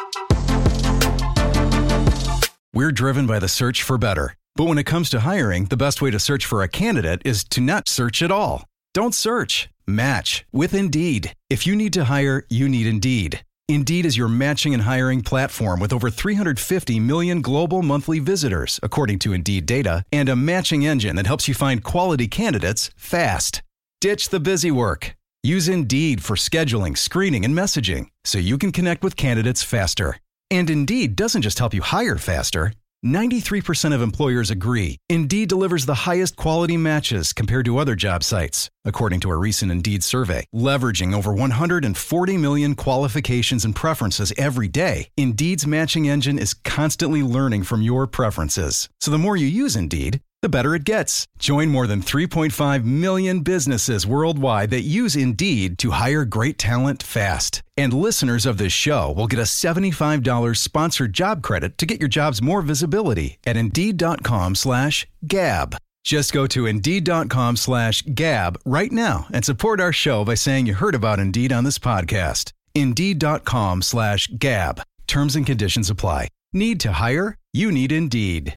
We're driven by the search for better. But when it comes to hiring, the best way to search for a candidate is to not search at all. Don't search. Match with Indeed. If you need to hire, you need Indeed. Indeed is your matching and hiring platform with over three hundred fifty million global monthly visitors, according to Indeed data, and a matching engine that helps you find quality candidates fast. Ditch the busy work. Use Indeed for scheduling, screening, and messaging so you can connect with candidates faster. And Indeed doesn't just help you hire faster, ninety-three percent of employers agree Indeed delivers the highest quality matches compared to other job sites, according to a recent Indeed survey. Leveraging over one hundred forty million qualifications and preferences every day, Indeed's matching engine is constantly learning from your preferences. So the more you use Indeed, the better it gets. Join more than three point five million businesses worldwide that use Indeed to hire great talent fast. And listeners of this show will get a seventy-five dollars sponsored job credit to get your jobs more visibility at Indeed.com slash Gab. Just go to Indeed.com slash Gab right now and support our show by saying you heard about Indeed on this podcast. Indeed.com slash Gab. Terms and conditions apply. Need to hire? You need Indeed.